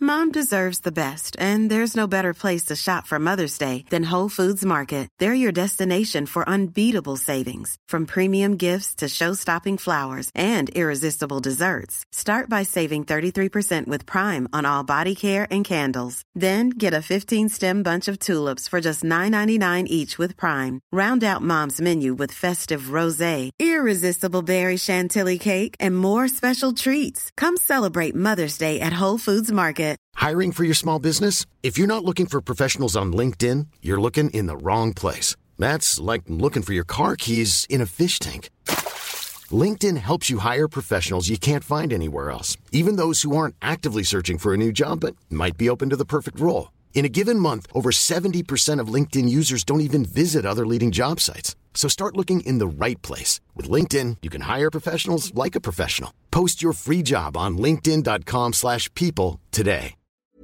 Mom deserves the best, and there's no better place to shop for Mother's Day than Whole Foods Market. They're your destination for unbeatable savings, from premium gifts to show-stopping flowers and irresistible desserts. Start by saving 33% with Prime on all body care and candles. Then get a 15-stem bunch of tulips for just $9.99 each with Prime. Round out Mom's menu with festive rosé, irresistible berry chantilly cake, and more special treats. Come celebrate Mother's Day at Whole Foods Market. Hiring for your small business? If you're not looking for professionals on LinkedIn, you're looking in the wrong place. That's like looking for your car keys in a fish tank. LinkedIn helps you hire professionals you can't find anywhere else, even those who aren't actively searching for a new job but might be open to the perfect role. In a given month, over 70% of LinkedIn users don't even visit other leading job sites. So start looking in the right place. With LinkedIn, you can hire professionals like a professional. Post your free job on linkedin.com/people today.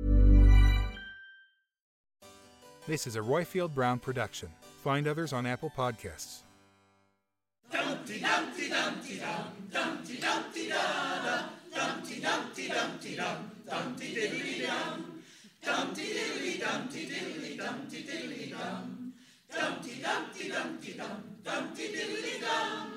This is a Royfield Brown production. Find others on Apple Podcasts. Dumpty Dumpty Dumpty Dum, Dumpty Dumpty Da, Dumpty Dumpty Dumpty Dum, Dumpty Diddly Dum, Dumpty Diddly Dumpty Diddly Dumpty Diddly Dum, Dumpty Dumpty Dumpty Dum, Dumpty Diddly Dum.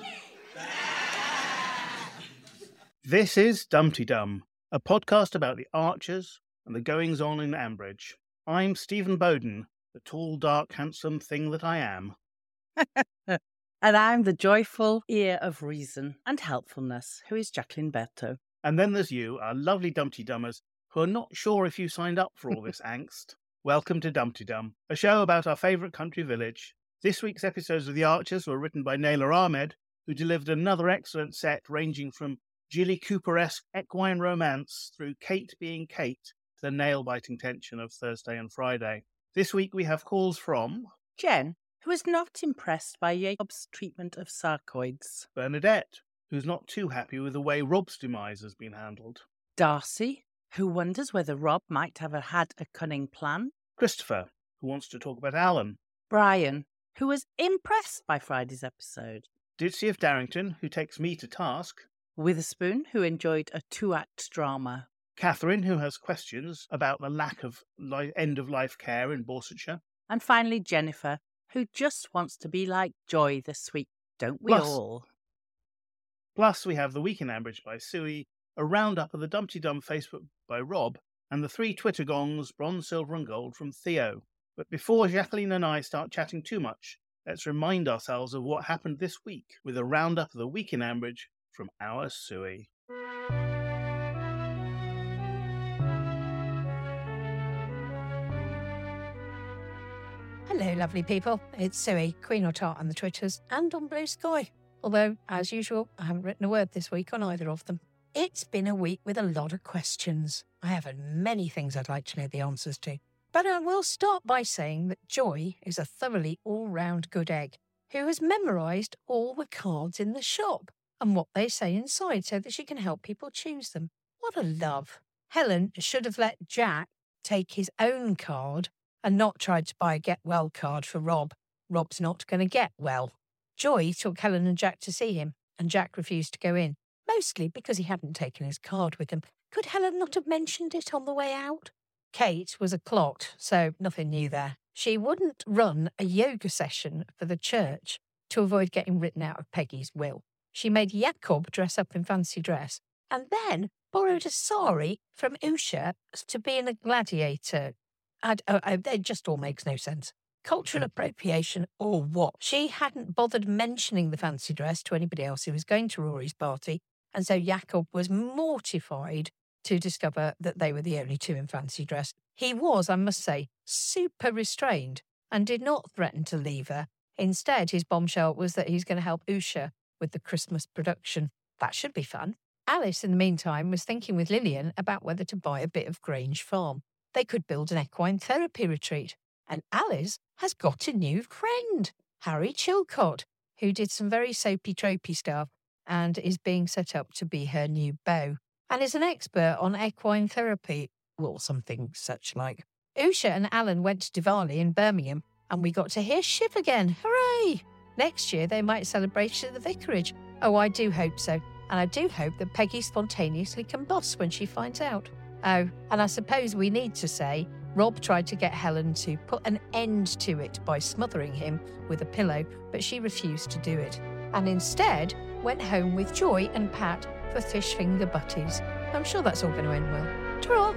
This is Dumpty Dum, a podcast about the Archers and the goings-on in Ambridge. I'm Stephen Bowden, the tall, dark, handsome thing that I am. And I'm the joyful ear of reason and helpfulness, who is Jacqueline Berto. And then there's you, our lovely Dumpty Dummers, who are not sure if you signed up for all this angst. Welcome to Dumpty Dum, a show about our favourite country village. This week's episodes of The Archers were written by Naylor Ahmed, who delivered another excellent set ranging from Jilly Cooper-esque equine romance through Kate being Kate to the nail-biting tension of Thursday and Friday. This week we have calls from Jen, who is not impressed by Jacob's treatment of sarcoids. Bernadette, who's not too happy with the way Rob's demise has been handled. Darcy, who wonders whether Rob might have had a cunning plan. Christopher, who wants to talk about Alan. Brian, who was impressed by Friday's episode. Ditzy of Darrington, who takes me to task. Witherspoon, who enjoyed a 2-act drama. Catherine, who has questions about the lack of end-of-life care in Borsetshire. And finally, Jennifer, who just wants to be like Joy this week, don't we all? Plus, we have The Week in Ambridge by Suey, a roundup of the Dumpty Dum Facebook by Rob, and the 3 Twitter gongs, bronze, silver and gold, from Theo. But before Jacqueline and I start chatting too much, let's remind ourselves of what happened this week with a roundup of The Week in Ambridge from our Suey. Hello, lovely people. It's Suey, Queen or Tart on the Twitters and on Blue Sky. Although, as usual, I haven't written a word this week on either of them. It's been a week with a lot of questions. I have many things I'd like to know the answers to. But I will start by saying that Joy is a thoroughly all-round good egg who has memorised all the cards in the shop and what they say inside so that she can help people choose them. What a love. Helen should have let Jack take his own card and not tried to buy a get-well card for Rob. Rob's not going to get well. Joy took Helen and Jack to see him, and Jack refused to go in, mostly because he hadn't taken his card with him. Could Helen not have mentioned it on the way out? Kate was a clot, so nothing new there. She wouldn't run a yoga session for the church to avoid getting written out of Peggy's will. She made Jacob dress up in fancy dress, and then borrowed a sari from Usha to be in a gladiator. It just all makes no sense. Cultural appropriation or what? She hadn't bothered mentioning the fancy dress to anybody else who was going to Rory's party, and so Jacob was mortified to discover that they were the only two in fancy dress. He was, I must say, super restrained and did not threaten to leave her. Instead, his bombshell was that he's going to help Usha with the Christmas production. That should be fun. Alice, in the meantime, was thinking with Lillian about whether to buy a bit of Grange Farm. They could build an equine therapy retreat. And Alice has got a new friend, Harry Chilcott, who did some very soapy-tropey stuff and is being set up to be her new beau, and is an expert on equine therapy, or something such like. Usha and Alan went to Diwali in Birmingham, and we got to hear Shiv again. Hooray! Next year they might celebrate it at the vicarage. Oh, I do hope so. And I do hope that Peggy spontaneously combusts when she finds out. Oh, and I suppose we need to say Rob tried to get Helen to put an end to it by smothering him with a pillow, but she refused to do it, and instead went home with Joy and Pat for fish finger butties. I'm sure that's all going to end well. Ta-ra!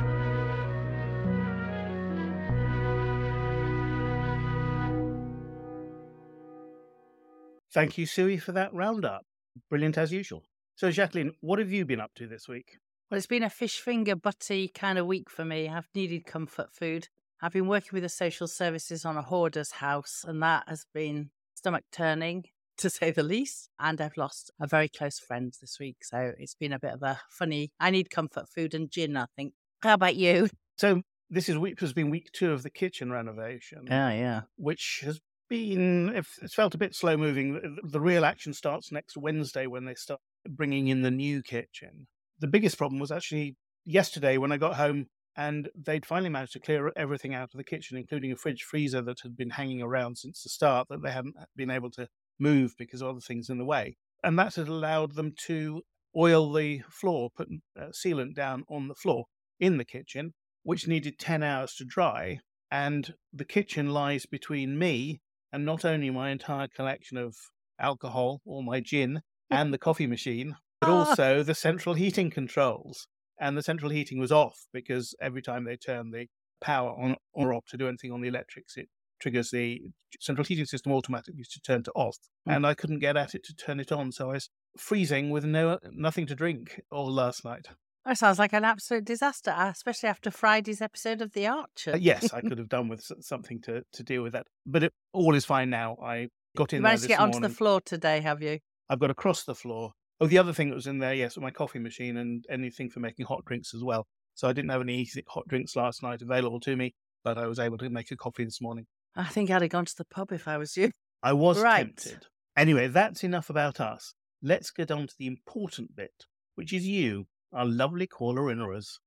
Thank you, Suey, for that roundup. Brilliant as usual. So, Jacqueline, what have you been up to this week? Well, it's been a fish finger butty kind of week for me. I've needed comfort food. I've been working with the social services on a hoarder's house, and that has been stomach turning, to say the least. And I've lost a very close friend this week. So it's been a bit of a funny, I need comfort food and gin, I think. How about you? So this has been week 2 of the kitchen renovation. Yeah. Which has been, it's felt a bit slow moving. The real action starts next Wednesday when they start bringing in the new kitchen. The biggest problem was actually yesterday when I got home and they'd finally managed to clear everything out of the kitchen, including a fridge freezer that had been hanging around since the start that they hadn't been able to move because of other things in the way. And that had allowed them to oil the floor, put sealant down on the floor in the kitchen, which needed 10 hours to dry. And the kitchen lies between me and not only my entire collection of alcohol, or my gin, and the coffee machine, but also the central heating controls. And the central heating was off because every time they turn the power on or off to do anything on the electrics, it triggers the central heating system automatically to turn to off. And I couldn't get at it to turn it on, so I was freezing with nothing to drink all last night. That sounds like an absolute disaster, especially after Friday's episode of The Archer. Yes, I could have done with something to deal with that. But all is fine now. I got in You there managed this to get onto morning. the floor today, have you? I've got across the floor. Oh, the other thing that was in there, yes, my coffee machine and anything for making hot drinks as well. So I didn't have any easy hot drinks last night available to me, but I was able to make a coffee this morning. I think I'd have gone to the pub if I was you. I was Right. tempted. Anyway, that's enough about us. Let's get on to the important bit, which is you, our lovely caller-inners.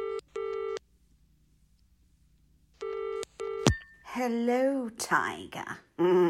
Hello, Tiger.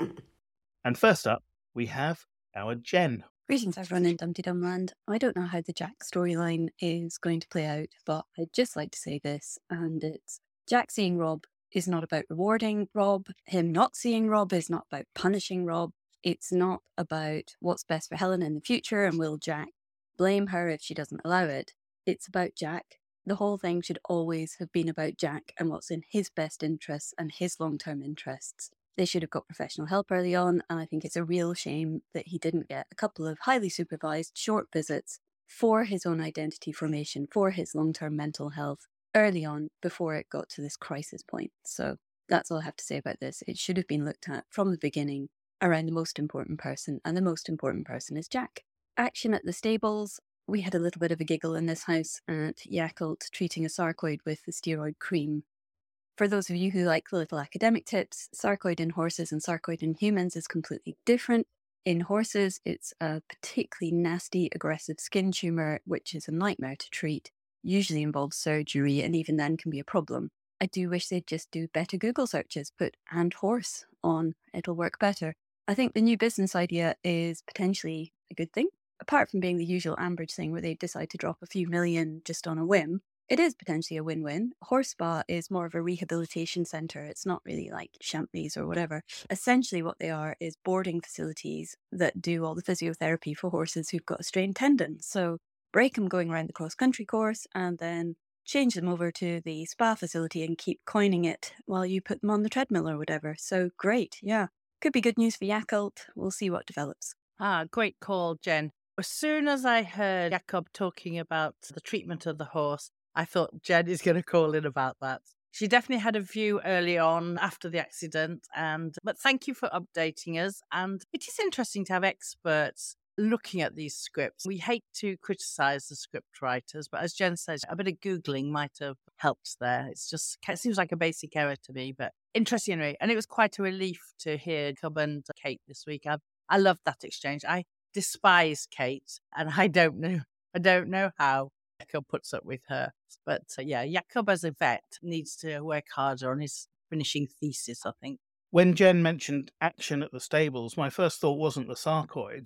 And first up, we have our Jen. Greetings, everyone in Dumpty Dum Land. I don't know how the Jack storyline is going to play out, but I'd just like to say this, and it's Jack seeing Rob is not about rewarding Rob. Him not seeing Rob is not about punishing Rob. It's not about what's best for Helen in the future and will Jack blame her if she doesn't allow it. It's about Jack. The whole thing should always have been about Jack and what's in his best interests and his long-term interests. They should have got professional help early on, and I think it's a real shame that he didn't get a couple of highly supervised short visits for his own identity formation, for his long-term mental health early on before it got to this crisis point. So that's all I have to say about this. It should have been looked at from the beginning around the most important person, and the most important person is Jack. Action at the stables. We had a little bit of a giggle in this house at Yakult treating a sarcoid with the steroid cream. For those of you who like the little academic tips, sarcoid in horses and sarcoid in humans is completely different. In horses, it's a particularly nasty, aggressive skin tumour, which is a nightmare to treat, usually involves surgery, and even then can be a problem. I do wish they'd just do better Google searches, put "and horse" on, it'll work better. I think the new business idea is potentially a good thing. Apart from being the usual Ambridge thing where they decide to drop a few million just on a whim, it is potentially a win-win. Horse Spa is more of a rehabilitation centre. It's not really like Champneys or whatever. Essentially what they are is boarding facilities that do all the physiotherapy for horses who've got a strained tendon. So break them going around the cross-country course and then change them over to the spa facility and keep coining it while you put them on the treadmill or whatever. So great, yeah. Could be good news for Yakult. We'll see what develops. Great call, Jen. As soon as I heard Jacob talking about the treatment of the horse, I thought Jen is going to call in about that. She definitely had a view early on after the accident, but thank you for updating us. And it is interesting to have experts looking at these scripts. We hate to criticise the script writers, but as Jen says, a bit of Googling might have helped there. It seems like a basic error to me, but interesting anyway. And it was quite a relief to hear Jacob and Kate this week. I loved that exchange. I despise Kate, and I don't know how Jacob puts up with her. But yeah, Jacob as a vet needs to work harder on his finishing thesis, I think. When Jen mentioned action at the stables, my first thought wasn't the sarcoids.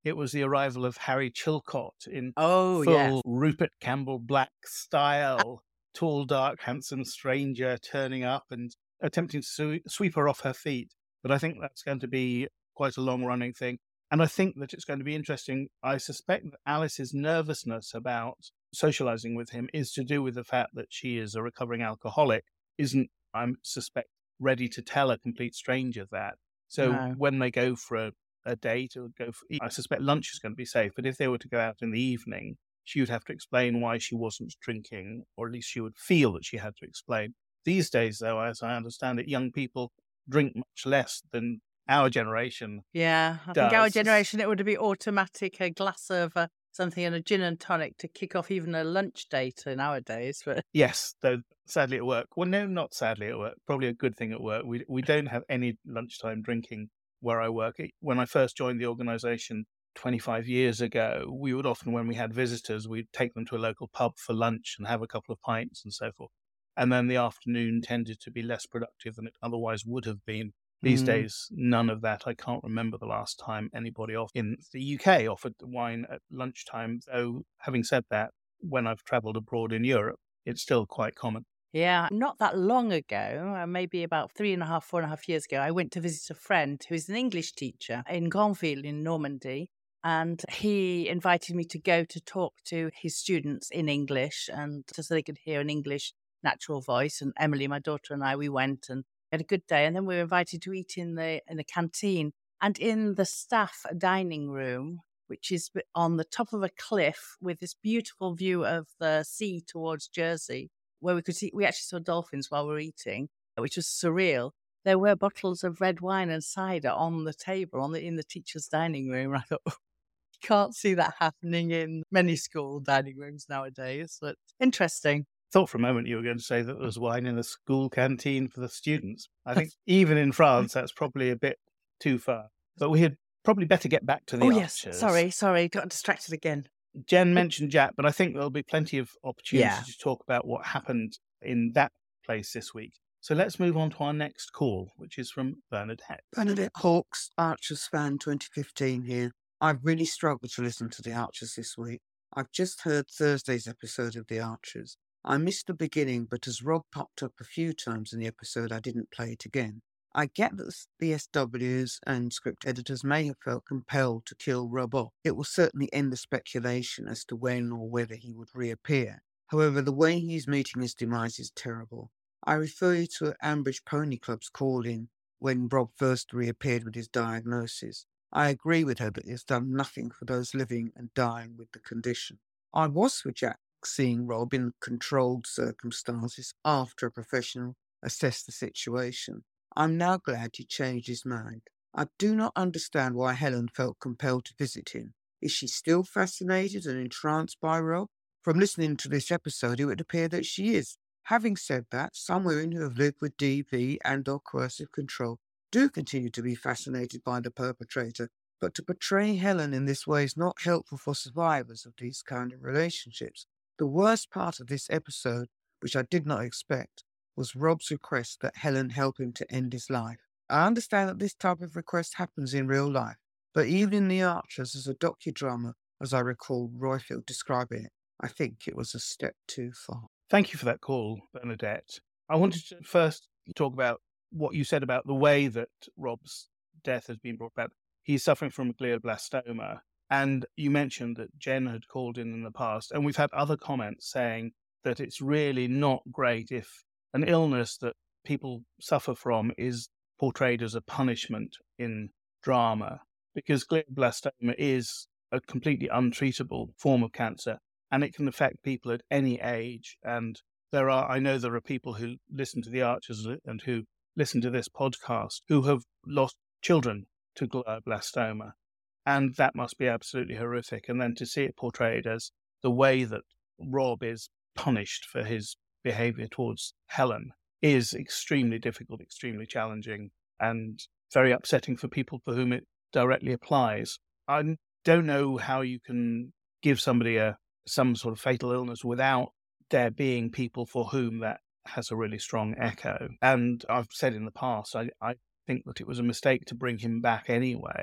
it was the arrival of Harry Chilcott in Oh, full yes. Rupert Campbell Black style, tall, dark, handsome stranger turning up and attempting to sweep her off her feet. But I think that's going to be quite a long-running thing. And I think that it's going to be interesting. I suspect that Alice's nervousness about socializing with him is to do with the fact that she is a recovering alcoholic, isn't, I suspect, ready to tell a complete stranger that. So No. when they go for a date or I suspect lunch is going to be safe. But if they were to go out in the evening, she would have to explain why she wasn't drinking, or at least she would feel that she had to explain. These days, though, as I understand it, young people drink much less than our generation. Yeah, I think our generation, it would be automatic, a glass of something and a gin and tonic to kick off even a lunch date nowadays. But yes, though sadly at work. Well, no, not sadly at work. Probably a good thing at work. We don't have any lunchtime drinking where I work. When I first joined the organisation 25 years ago, we would often, when we had visitors, we'd take them to a local pub for lunch and have a couple of pints and so forth. And then the afternoon tended to be less productive than it otherwise would have been. These days, none of that. I can't remember the last time anybody in the UK offered wine at lunchtime. Though, having said that, when I've travelled abroad in Europe, it's still quite common. Yeah, not that long ago, maybe about 4.5 years ago, I went to visit a friend who is an English teacher in Granville in Normandy. And he invited me to go to talk to his students in English, and so they could hear an English natural voice. And Emily, my daughter, and I, we went and had a good day. And then we were invited to eat in the canteen and in the staff dining room, which is on the top of a cliff with this beautiful view of the sea towards Jersey, where we actually saw dolphins while we were eating, which was surreal. There were bottles of red wine and cider on the table in the teacher's dining room. I thought, you can't see that happening in many school dining rooms nowadays, but interesting. Thought for a moment you were going to say that there was wine in the school canteen for the students. I think even in France, that's probably a bit too far. But we had probably better get back to the Archers. Yes, sorry, got distracted again. Jen mentioned Jack, but I think there'll be plenty of opportunity to talk about what happened in that place this week. So let's move on to our next call, which is from Bernadette. Bernadette Hawkes, Archers fan 2015 here. I've really struggled to listen to the Archers this week. I've just heard Thursday's episode of the Archers. I missed the beginning, but as Rob popped up a few times in the episode, I didn't play it again. I get that the SWs and script editors may have felt compelled to kill Rob off. It will certainly end the speculation as to when or whether he would reappear. However, the way he's meeting his demise is terrible. I refer you to Ambridge Pony Club's call-in when Rob first reappeared with his diagnosis. I agree with her that he has done nothing for those living and dying with the condition. I was for Jack seeing Rob in controlled circumstances after a professional assessed the situation. I'm now glad he changed his mind. I do not understand why Helen felt compelled to visit him. Is she still fascinated and entranced by Rob? From listening to this episode, it would appear that she is. Having said that, some women who have lived with DV and/or coercive control do continue to be fascinated by the perpetrator, but to portray Helen in this way is not helpful for survivors of these kind of relationships. The worst part of this episode, which I did not expect, was Rob's request that Helen help him to end his life. I understand that this type of request happens in real life, but even in The Archers as a docudrama, as I recall Roifield describing it, I think it was a step too far. Thank you for that call, Bernadette. I wanted to first talk about what you said about the way that Rob's death has been brought about. He's suffering from glioblastoma, and you mentioned that Jen had called in the past, and we've had other comments saying that it's really not great if an illness that people suffer from is portrayed as a punishment in drama, because glioblastoma is a completely untreatable form of cancer, and it can affect people at any age. And I know there are people who listen to The Archers and who listen to this podcast who have lost children to glioblastoma, and that must be absolutely horrific. And then to see it portrayed as the way that Rob is punished for his behavior towards Helen is extremely difficult, extremely challenging, and very upsetting for people for whom it directly applies. I don't know how you can give somebody some sort of fatal illness without there being people for whom that has a really strong echo. And I've said in the past, I think that it was a mistake to bring him back anyway.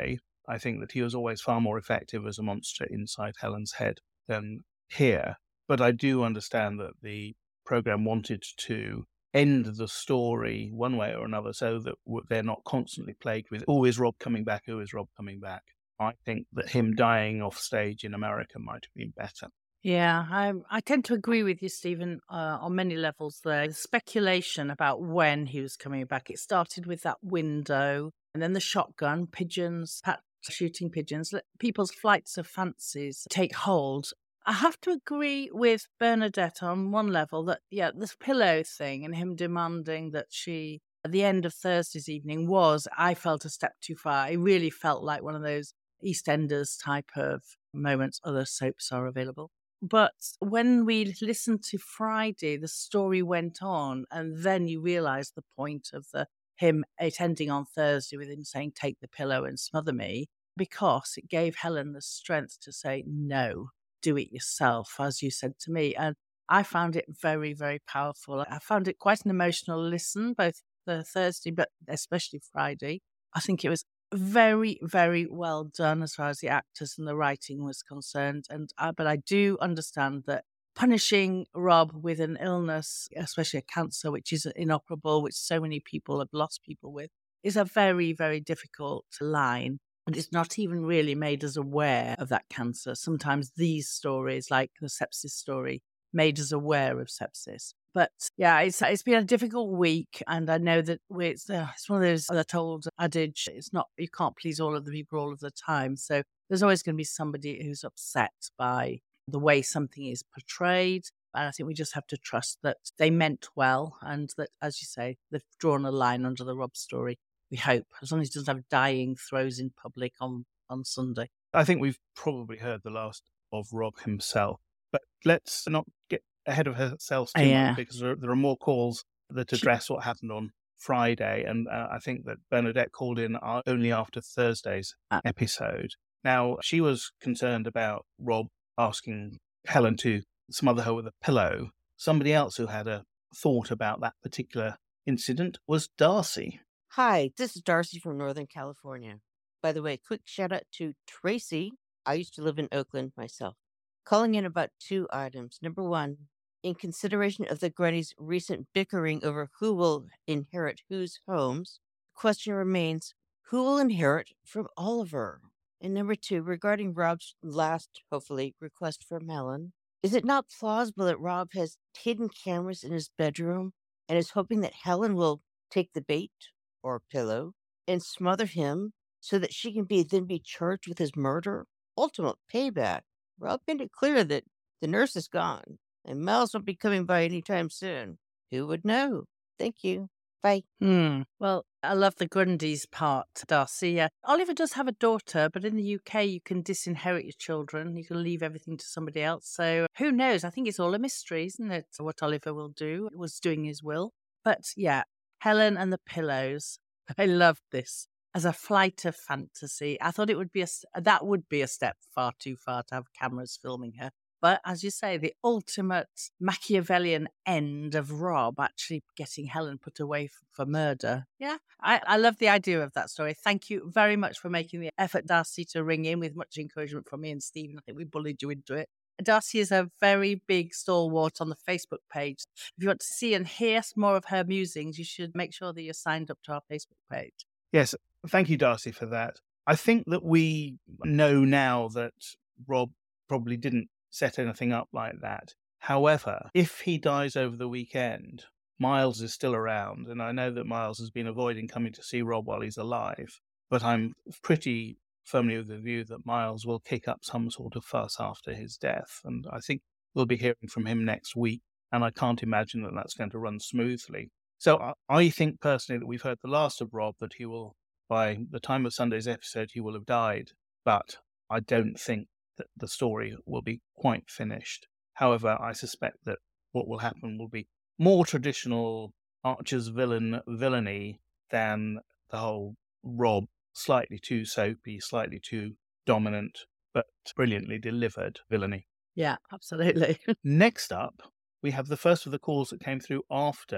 I think that he was always far more effective as a monster inside Helen's head than here. But I do understand that the program wanted to end the story one way or another so that they're not constantly plagued with, oh, is Rob coming back? Oh, is Rob coming back? I think that him dying off stage in America might have been better. Yeah, I tend to agree with you, Stephen, on many levels there. The speculation about when he was coming back, it started with that window and then the shotgun, pigeons, Pat shooting pigeons, people's flights of fancies take hold. I have to agree with Bernadette on one level that, yeah, this pillow thing and him demanding that she, at the end of Thursday's evening, I felt, a step too far. It really felt like one of those EastEnders type of moments. Other soaps are available. But when we listened to Friday, the story went on, and then you realise the point of him ending on Thursday with him saying, take the pillow and smother me, because it gave Helen the strength to say, no, do it yourself, as you said to me. And I found it very, very powerful. I found it quite an emotional listen, both the Thursday, but especially Friday. I think it was very, very well done as far as the actors and the writing was concerned. But I do understand that punishing Rob with an illness, especially a cancer, which is inoperable, which so many people have lost people with, is a very, very difficult line. And it's not even really made us aware of that cancer. Sometimes these stories, like the sepsis story, made us aware of sepsis. But yeah, it's been a difficult week, and I know that it's one of those, that old adage, you can't please all of the people all of the time. So there's always going to be somebody who's upset by the way something is portrayed. And I think we just have to trust that they meant well, and that, as you say, they've drawn a line under the Rob story. We hope, as long as he doesn't have dying throes in public on Sunday. I think we've probably heard the last of Rob himself, but let's not get ahead of ourselves too much, because there are more calls that address what happened on Friday, and I think that Bernadette called in only after Thursday's episode. Now, she was concerned about Rob asking Helen to smother her with a pillow. Somebody else who had a thought about that particular incident was Darcy. Hi, this is Darcy from Northern California. By the way, quick shout out to Tracy. I used to live in Oakland myself. Calling in about 2 items. Number 1, in consideration of the Grundys' recent bickering over who will inherit whose homes, the question remains, who will inherit from Oliver? And number 2, regarding Rob's last, hopefully, request from Helen, is it not plausible that Rob has hidden cameras in his bedroom and is hoping that Helen will take the bait or pillow and smother him so that she can then be charged with his murder? Ultimate payback. Rob made it clear that the nurse is gone and Miles won't be coming by anytime soon. Who would know? Thank you. Bye. Well, I love the Grundys part, Darcy. Oliver does have a daughter, but in the UK, you can disinherit your children. You can leave everything to somebody else. So who knows? I think it's all a mystery, isn't it? What Oliver will do. It was doing his will. But yeah, Helen and the pillows. I loved this as a flight of fantasy. I thought it would be that would be a step far too far to have cameras filming her. But as you say, the ultimate Machiavellian end of Rob actually getting Helen put away for murder. Yeah, I love the idea of that story. Thank you very much for making the effort, Darcy, to ring in with much encouragement from me and Stephen. I think we bullied you into it. Darcy is a very big stalwart on the Facebook page. If you want to see and hear more of her musings, you should make sure that you're signed up to our Facebook page. Yes, thank you, Darcy, for that. I think that we know now that Rob probably didn't set anything up like that. However, if he dies over the weekend, Miles is still around, and I know that Miles has been avoiding coming to see Rob while he's alive, but I'm pretty firmly of the view that Miles will kick up some sort of fuss after his death, and I think we'll be hearing from him next week, and I can't imagine that that's going to run smoothly. So I think personally that we've heard the last of Rob, that he will, by the time of Sunday's episode, he will have died, but I don't think that the story will be quite finished. However, I suspect that what will happen will be more traditional Archer's villainy than the whole Rob, slightly too soapy, slightly too dominant, but brilliantly delivered villainy. Yeah, absolutely. Next up, we have the first of the calls that came through after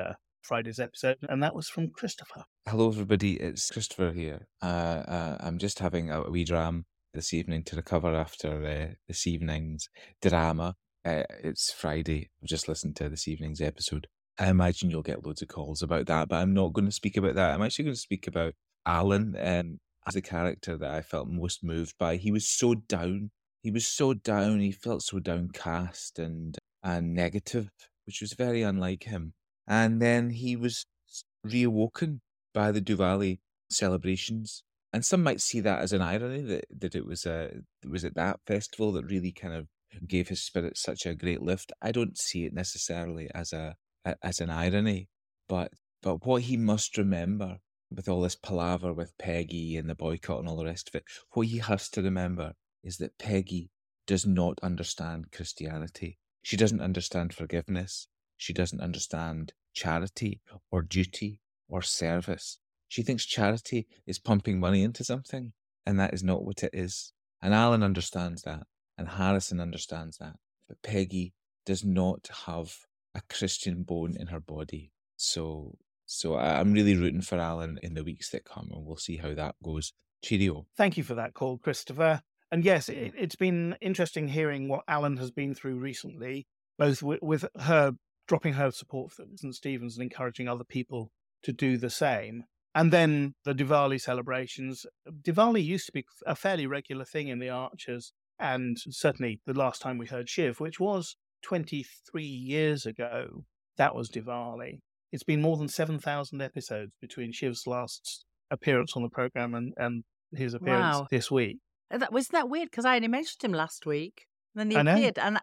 Friday's episode, and that was from Christopher. Hello, everybody. It's Christopher here. I'm just having a wee dram this evening to recover after this evening's drama. It's Friday. I've just listened to this evening's episode. I imagine you'll get loads of calls about that, but I'm not going to speak about that. I'm actually going to speak about Alan as the character that I felt most moved by. He was so down. He was so down. He felt so downcast and negative, which was very unlike him. And then he was reawoken by the Diwali celebrations. And some might see that as an irony, that it was at that festival that really kind of gave his spirit such a great lift. I don't see it necessarily as an irony, but what he must remember with all this palaver with Peggy and the boycott and all the rest of it, what he has to remember is that Peggy does not understand Christianity. She doesn't understand forgiveness. She doesn't understand charity or duty or service. She thinks charity is pumping money into something, and that is not what it is. And Alan understands that, and Harrison understands that. But Peggy does not have a Christian bone in her body. So I'm really rooting for Alan in the weeks that come, and we'll see how that goes. Cheerio. Thank you for that call, Christopher. And yes, it's been interesting hearing what Alan has been through recently, both with her dropping her support for St. Stephen's and encouraging other people to do the same. And then the Diwali celebrations. Diwali used to be a fairly regular thing in the Archers, and certainly the last time we heard Shiv, which was 23 years ago, that was Diwali. It's been more than 7,000 episodes between Shiv's last appearance on the programme and his appearance this week. Wasn't that weird? Because I only mentioned him last week, and then he I know. appeared. And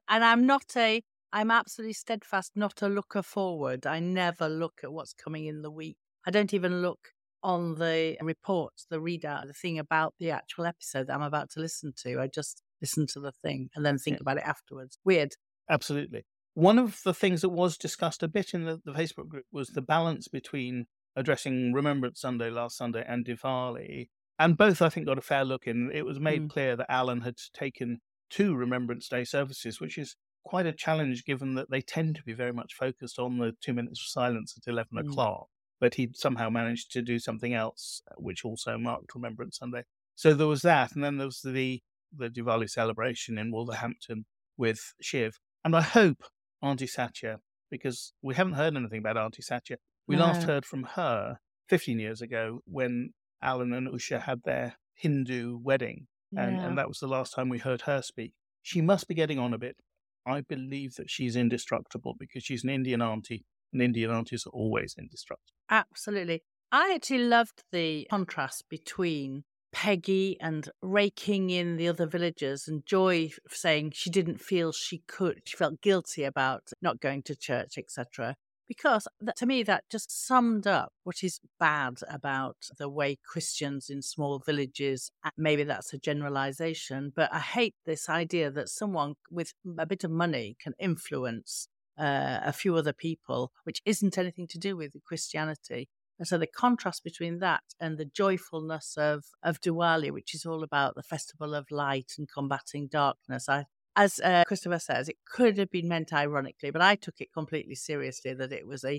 I'm absolutely steadfast not a looker forward. I never look at what's coming in the week. I don't even look on the reports, the readout, the thing about the actual episode that I'm about to listen to. I just listen to the thing and then think about it afterwards. Weird. Absolutely. One of the things that was discussed a bit in the Facebook group was the balance between addressing Remembrance Sunday last Sunday and Diwali. And both, I think, got a fair look in. It was made clear that Alan had taken 2 Remembrance Day services, which is quite a challenge given that they tend to be very much focused on the 2 minutes of silence at 11 o'clock. But he'd somehow managed to do something else, which also marked Remembrance Sunday. So there was that. And then there was the Diwali celebration in Wolverhampton with Shiv. And I hope Auntie Satya, because we haven't heard anything about Auntie Satya. We last heard from her 15 years ago when Alan and Usha had their Hindu wedding. And that was the last time we heard her speak. She must be getting on a bit. I believe that she's indestructible because she's an Indian auntie, and Indian aunties are always indestructible. Absolutely. I actually loved the contrast between Peggy and raking in the other villagers and Joy saying she didn't feel she could. She felt guilty about not going to church, etc. Because to me, that just summed up what is bad about the way Christians in small villages, maybe that's a generalization, but I hate this idea that someone with a bit of money can influence a few other people, which isn't anything to do with Christianity. And so the contrast between that and the joyfulness of Diwali, which is all about the festival of light and combating darkness, as Christopher says, it could have been meant ironically, but I took it completely seriously that it was a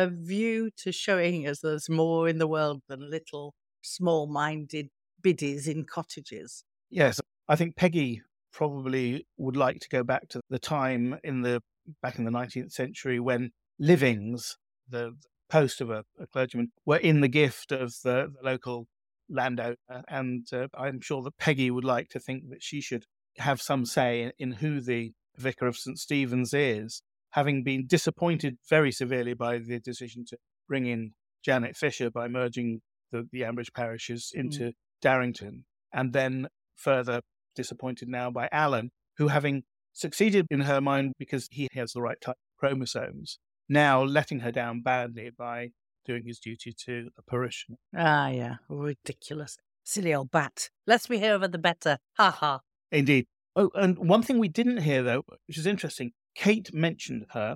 view to showing us there's more in the world than little small-minded biddies in cottages. Yes, I think Peggy probably would like to go back to the time back in the 19th century when livings, the post of a clergyman, were in the gift of the local landowner. And I'm sure that Peggy would like to think that she should have some say in who the vicar of St. Stephen's is, having been disappointed very severely by the decision to bring in Janet Fisher by merging the Ambridge parishes into Darrington, and then further disappointed now by Alan, who, having succeeded in her mind because he has the right type of chromosomes, now letting her down badly by doing his duty to a parishioner. Ah, yeah, ridiculous. Silly old bat. Less we hear of the better. Ha ha. Indeed. Oh, and one thing we didn't hear, though, which is interesting, Kate mentioned her,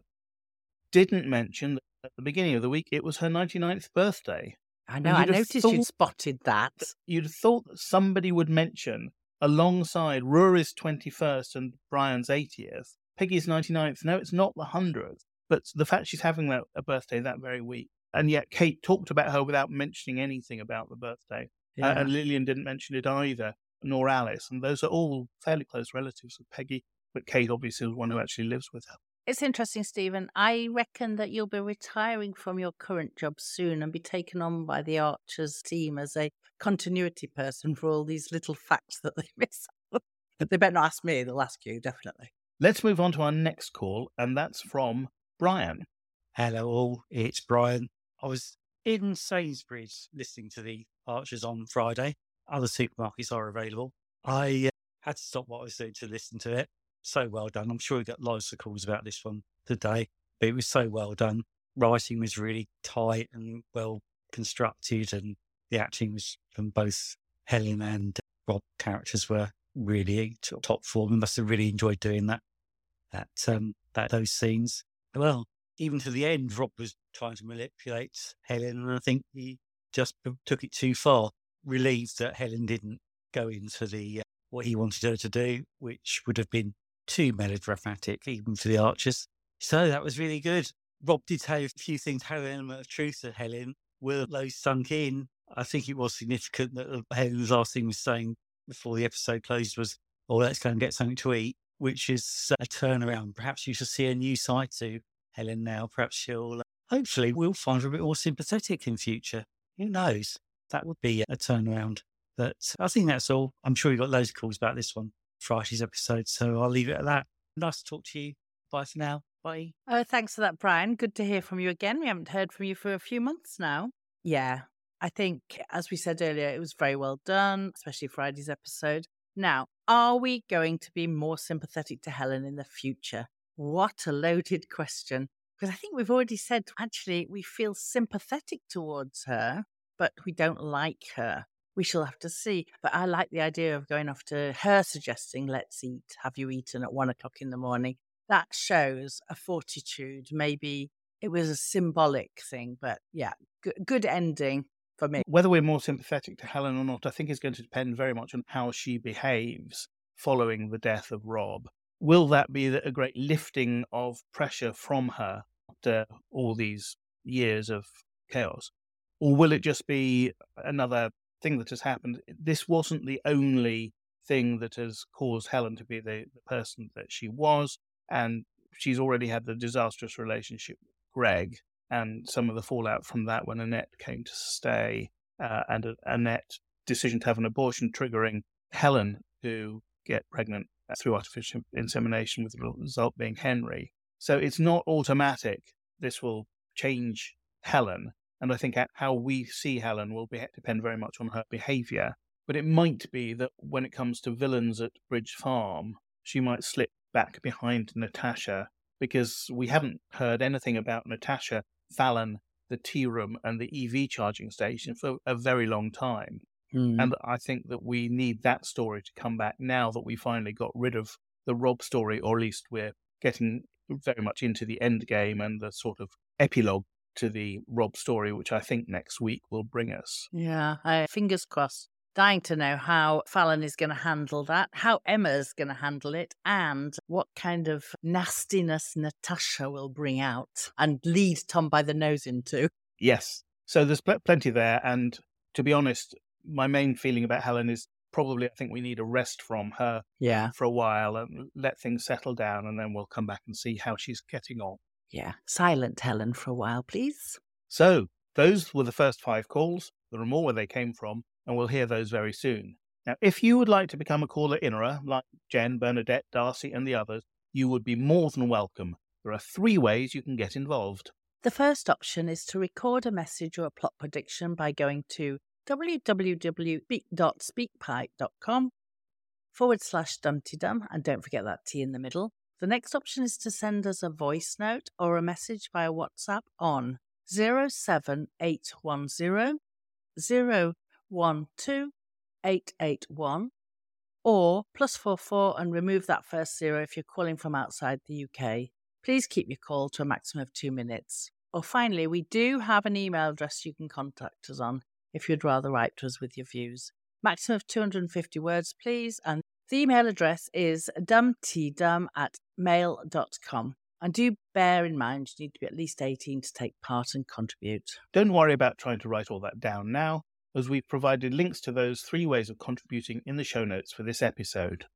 didn't mention that at the beginning of the week it was her 99th birthday. I know, I noticed you'd spotted that. You'd have thought that somebody would mention, alongside Rory's 21st and Brian's 80th, Peggy's 99th. No, it's not the 100th. But the fact she's having a birthday that very week, and yet Kate talked about her without mentioning anything about the birthday. Yeah. And Lillian didn't mention it either, nor Alice. And those are all fairly close relatives of Peggy, but Kate obviously is one who actually lives with her. It's interesting, Stephen. I reckon that you'll be retiring from your current job soon and be taken on by the Archers team as a continuity person for all these little facts that they miss. They better not ask me, they'll ask you, definitely. Let's move on to our next call, and that's from Brian. Hello all, it's Brian. I was in Sainsbury's listening to the Archers on Friday. Other supermarkets are available. I had to stop what I was doing to listen to it. So well done. I'm sure we got loads of calls about this one today, but it was so well done. Writing was really tight and well constructed, and the acting was from both Helen and Rob characters were really top form. I must have really enjoyed doing those scenes. Well, even to the end, Rob was trying to manipulate Helen, and I think he just took it too far. Relieved that Helen didn't go into the what he wanted her to do, which would have been too melodramatic, even for the Archers. So that was really good. Rob did say a few things, had an element of truth to Helen. Were those sunk in? I think it was significant that Helen's last thing was saying before the episode closed was, "Oh, let's go and get something to eat," which is a turnaround. Perhaps you shall see a new side to Helen now. Perhaps she'll, hopefully, we'll find her a bit more sympathetic in future. Who knows? That would be a turnaround. But I think that's all. I'm sure you got loads of calls about this one, Friday's episode, so I'll leave it at that. Nice to talk to you. Bye for now. Bye. Oh, thanks for that, Brian. Good to hear from you again. We haven't heard from you for a few months now. Yeah, I think, as we said earlier, it was very well done, especially Friday's episode. Now, are we going to be more sympathetic to Helen in the future? What a loaded question. Because I think we've already said, actually, we feel sympathetic towards her, but we don't like her. We shall have to see. But I like the idea of going off to her suggesting, let's eat, have you eaten at 1 o'clock in the morning? That shows a fortitude. Maybe it was a symbolic thing, but yeah, good ending for me. Whether we're more sympathetic to Helen or not, I think is going to depend very much on how she behaves following the death of Rob. Will that be a great lifting of pressure from her after all these years of chaos? Or will it just be another thing that has happened? This wasn't the only thing that has caused Helen to be the person that she was, and she's already had the disastrous relationship with Greg and some of the fallout from that when Annette came to stay, and Annette's decision to have an abortion triggering Helen to get pregnant through artificial insemination, with the result being Henry. So it's not automatic. This will change Helen. And I think how we see Helen will depend very much on her behaviour. But it might be that when it comes to villains at Bridge Farm, she might slip back behind Natasha, because we haven't heard anything about Natasha, Fallon, the tea room and the EV charging station for a very long time. And I think that we need that story to come back now that we finally got rid of the Rob story, or at least we're getting very much into the end game and the sort of epilogue to the Rob story, which I think next week will bring us. Yeah, fingers crossed. Dying to know how Fallon is going to handle that, how Emma's going to handle it, and what kind of nastiness Natasha will bring out and lead Tom by the nose into. Yes. So there's plenty there. And to be honest, my main feeling about Helen is probably I think we need a rest from her for a while and let things settle down, and then we'll come back and see how she's getting on. Yeah, silent Helen for a while, please. So those were the first 5 calls. There are more where they came from, and we'll hear those very soon. Now, if you would like to become a caller innerer, like Jen, Bernadette, Darcy and the others, you would be more than welcome. There are 3 ways you can get involved. The first option is to record a message or a plot prediction by going to www.speakpipe.com/dumptydum, and don't forget that T in the middle. The next option is to send us a voice note or a message via WhatsApp on 07810 012 881 or +44 and remove that first 0 if you're calling from outside the UK. Please keep your call to a maximum of 2 minutes. Or finally, we do have an email address you can contact us on if you'd rather write to us with your views. Maximum of 250 words, please. And the email address is dumptydum@mail.com. And do bear in mind, you need to be at least 18 to take part and contribute. Don't worry about trying to write all that down now, as we've provided links to those 3 ways of contributing in the show notes for this episode.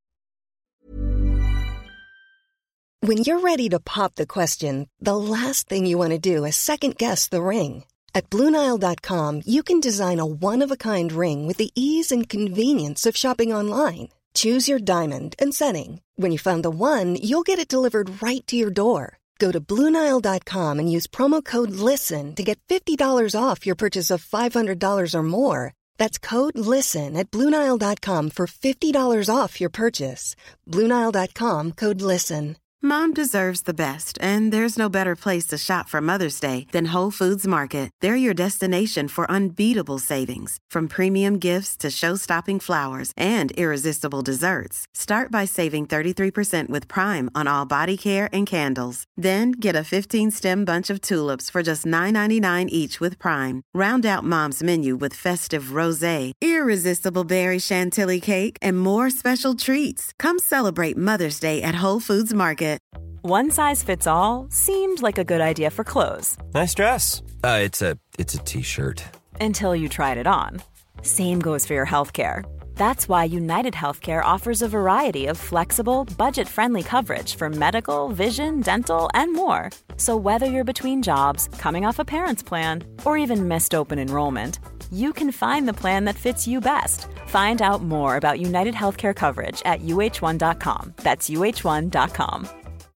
When you're ready to pop the question, the last thing you want to do is second-guess the ring. At BlueNile.com, you can design a one-of-a-kind ring with the ease and convenience of shopping online. Choose your diamond and setting. When you find the one, you'll get it delivered right to your door. Go to BlueNile.com and use promo code LISTEN to get $50 off your purchase of $500 or more. That's code LISTEN at BlueNile.com for $50 off your purchase. BlueNile.com, code LISTEN. Mom deserves the best, and there's no better place to shop for Mother's Day than Whole Foods Market. They're your destination for unbeatable savings, from premium gifts to show-stopping flowers and irresistible desserts. Start by saving 33% with Prime on all body care and candles. Then get a 15-stem bunch of tulips for just $9.99 each with Prime. Round out Mom's menu with festive rosé, irresistible berry chantilly cake, and more special treats. Come celebrate Mother's Day at Whole Foods Market. One size fits all seemed like a good idea for clothes. Nice dress. It's a t-shirt. Until you tried it on. Same goes for your healthcare. That's why United Healthcare offers a variety of flexible, budget-friendly coverage for medical, vision, dental, and more. So whether you're between jobs, coming off a parent's plan, or even missed open enrollment, you can find the plan that fits you best. Find out more about United Healthcare coverage at uh1.com. That's uh1.com.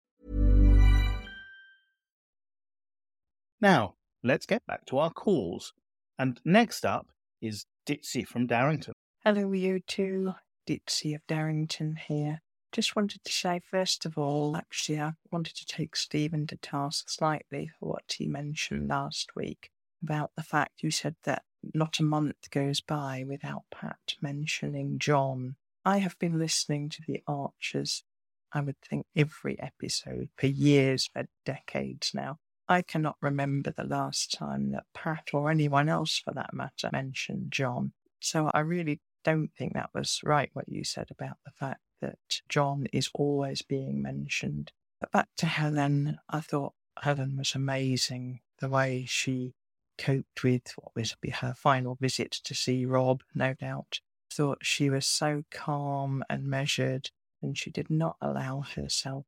Now, let's get back to our calls. And next up is Ditsy from Darrington. Hello, you two. Ditsy of Darrington here. Just wanted to say, first of all, actually, I wanted to take Stephen to task slightly for what he mentioned last week about the fact you said that not a month goes by without Pat mentioning John. I have been listening to The Archers, I would think, every episode for years, for decades now. I cannot remember the last time that Pat, or anyone else for that matter, mentioned John. So I really don't think that was right what you said about the fact that John is always being mentioned. But back to Helen, I thought Helen was amazing. The way she coped with what was her final visit to see Rob, no doubt. Thought she was so calm and measured, and she did not allow herself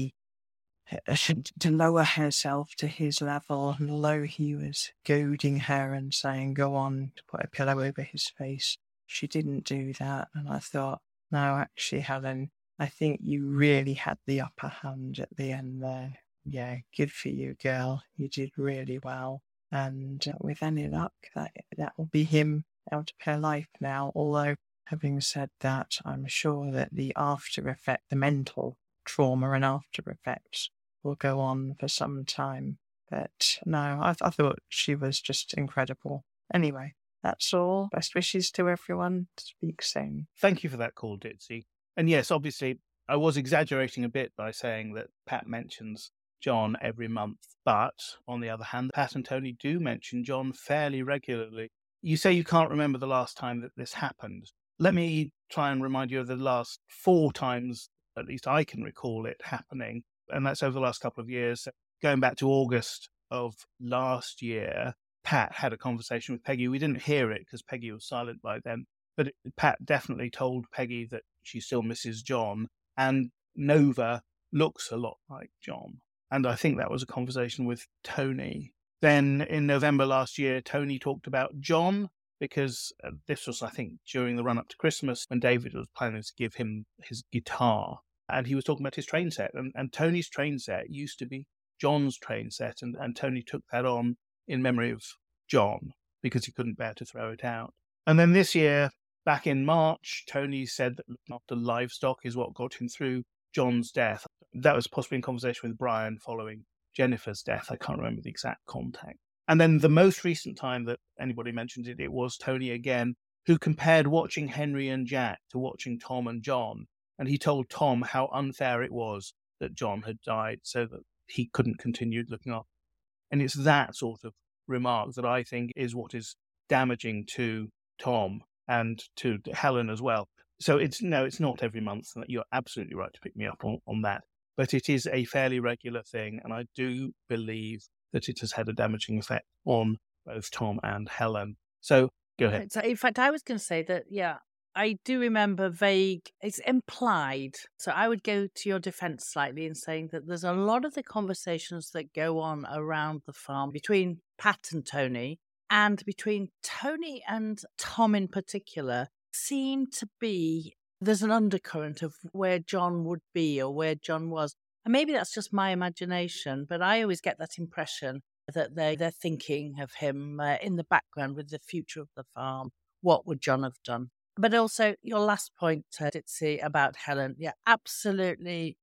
to lower herself to his level. And although he was goading her and saying, go on, to put a pillow over his face, she didn't do that. And I thought, no, actually, Helen, I think you really had the upper hand at the end there. Yeah, good for you, girl. You did really well. And with any luck, that will be him out of her life now. Although, having said that, I'm sure that the after effect, the mental trauma and after effects will go on for some time. But no, I thought she was just incredible. Anyway, that's all. Best wishes to everyone. Speak soon. Thank you for that call, Ditsy. And yes, obviously, I was exaggerating a bit by saying that Pat mentions John every month. But on the other hand, Pat and Tony do mention John fairly regularly. You say you can't remember the last time that this happened. Let me try and remind you of the last 4 times, at least I can recall it happening. And that's over the last couple of years. Going back to August of last year, Pat had a conversation with Peggy. We didn't hear it because Peggy was silent by then. But Pat definitely told Peggy that she still misses John. And Nova looks a lot like John. And I think that was a conversation with Tony. Then in November last year, Tony talked about John because this was, I think, during the run-up to Christmas when David was planning to give him his guitar. And he was talking about his train set. And Tony's train set used to be John's train set. And Tony took that on in memory of John because he couldn't bear to throw it out. And then this year, back in March, Tony said that looking after livestock is what got him through John's death. That was possibly in conversation with Brian following Jennifer's death. I can't remember the exact contact. And then the most recent time that anybody mentioned it, it was Tony again, who compared watching Henry and Jack to watching Tom and John. And he told Tom how unfair it was that John had died so that he couldn't continue looking after. And it's that sort of remark that I think is what is damaging to Tom and to Helen as well. So it's not every month. You're absolutely right to pick me up on that. but it is a fairly regular thing, and I do believe that it has had a damaging effect on both Tom and Helen. So go ahead. So, in fact, I was going to say that, yeah, I do remember vague, it's implied. So I would go to your defense slightly in saying that there's a lot of the conversations that go on around the farm between Pat and Tony, and between Tony and Tom in particular, seem to be, there's an undercurrent of where John would be or where John was. And maybe that's just my imagination, but I always get that impression that they're thinking of him in the background with the future of the farm. What would John have done? But also your last point, Ditsy, about Helen. Yeah, absolutely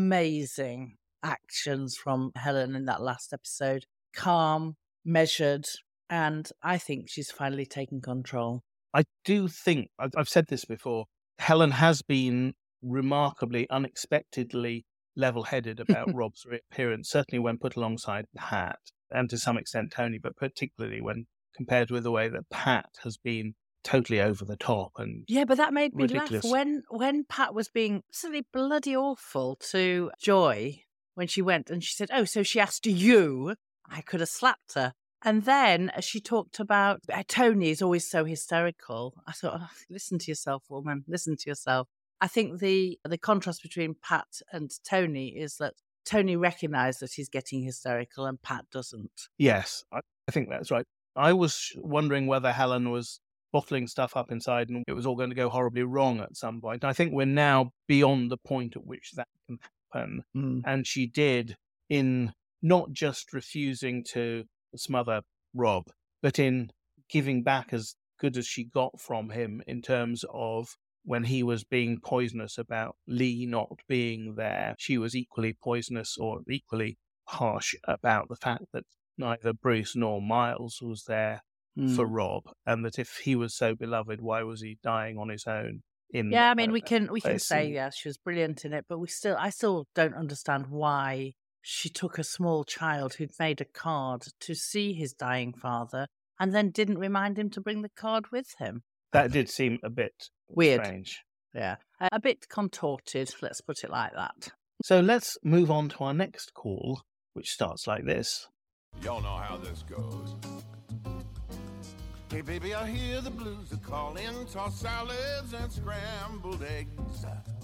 amazing actions from Helen in that last episode. Calm, measured, and I think she's finally taken control. I do think, I've said this before, Helen has been remarkably, unexpectedly level-headed about Rob's reappearance, certainly when put alongside Pat, and to some extent Tony, but particularly when compared with the way that Pat has been totally over the top and yeah, but that made me ridiculous. laugh when Pat was being absolutely bloody awful to Joy when she went and she said, "Oh, so she asked you?" I could have slapped her. And then as she talked about Tony is always so hysterical, I thought, oh, listen to yourself, woman, listen to yourself. I think the contrast between Pat and Tony is that Tony recognised that he's getting hysterical and Pat doesn't. Yes, I think that's right. I was wondering whether Helen was bottling stuff up inside and it was all going to go horribly wrong at some point. I think we're now beyond the point at which that can happen. And she did, in not just refusing to smother Rob, but in giving back as good as she got from him in terms of when he was being poisonous about Lee not being there. She was equally poisonous or equally harsh about the fact that neither Bruce nor Miles was there for Rob, and that if he was so beloved, why was he dying on his own? Yeah, I mean, we can say, yeah, she was brilliant in it, but I still don't understand why she took a small child who'd made a card to see his dying father and then didn't remind him to bring the card with him. That did seem a bit weird. Strange. Yeah, a bit contorted, let's put it like that. So let's move on to our next call, which starts like this. Y'all know how this goes. Hey, baby, I hear the blues are calling, tossed salads and scrambled eggs.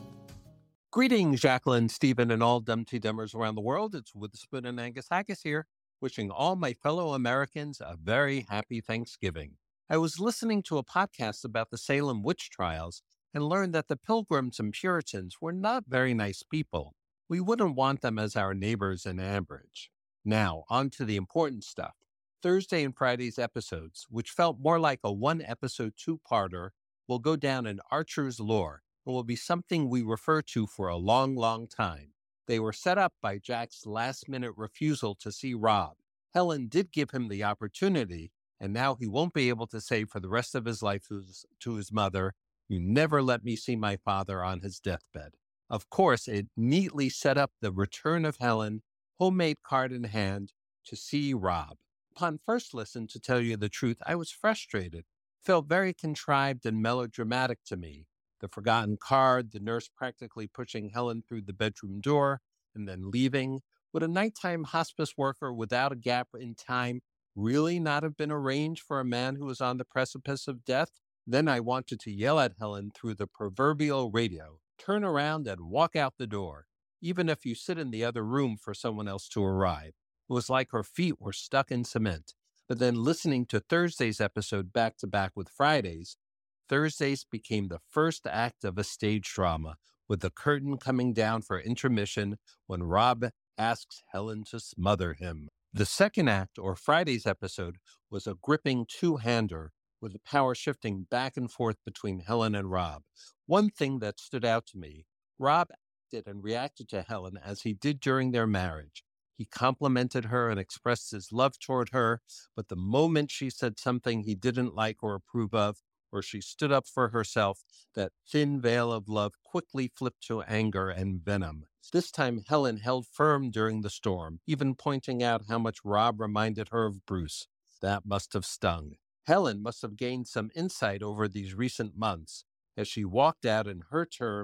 Greetings, Jacqueline, Stephen, and all Dumpty Dummers around the world. It's Witherspoon and Angus Haggis here, wishing all my fellow Americans a very happy Thanksgiving. I was listening to a podcast about the Salem witch trials and learned that the Pilgrims and Puritans were not very nice people. We wouldn't want them as our neighbors in Ambridge. Now, on to the important stuff. Thursday and Friday's episodes, which felt more like a one-episode two-parter, will go down in Archer's lore and will be something we refer to for a long, long time. They were set up by Jack's last-minute refusal to see Rob. Helen did give him the opportunity, and now he won't be able to say for the rest of his life to his mother, "You never let me see my father on his deathbed." Of course, it neatly set up the return of Helen, homemade card in hand, to see Rob. Upon first listen, to tell you the truth, I was frustrated. Felt very contrived and melodramatic to me. The forgotten card, the nurse practically pushing Helen through the bedroom door and then leaving. Would a nighttime hospice worker without a gap in time really not have been arranged for a man who was on the precipice of death? Then I wanted to yell at Helen through the proverbial radio, turn around and walk out the door, even if you sit in the other room for someone else to arrive. It was like her feet were stuck in cement. But then listening to Thursday's episode back to back with Friday's, Thursdays became the first act of a stage drama, with the curtain coming down for intermission when Rob asks Helen to smother him. The second act, or Friday's episode, was a gripping two-hander, with the power shifting back and forth between Helen and Rob. One thing that stood out to me, Rob acted and reacted to Helen as he did during their marriage. He complimented her and expressed his love toward her, but the moment she said something he didn't like or approve of, or she stood up for herself, that thin veil of love quickly flipped to anger and venom. This time, Helen held firm during the storm, even pointing out how much Rob reminded her of Bruce. That must have stung. Helen must have gained some insight over these recent months, as she walked out in her terms,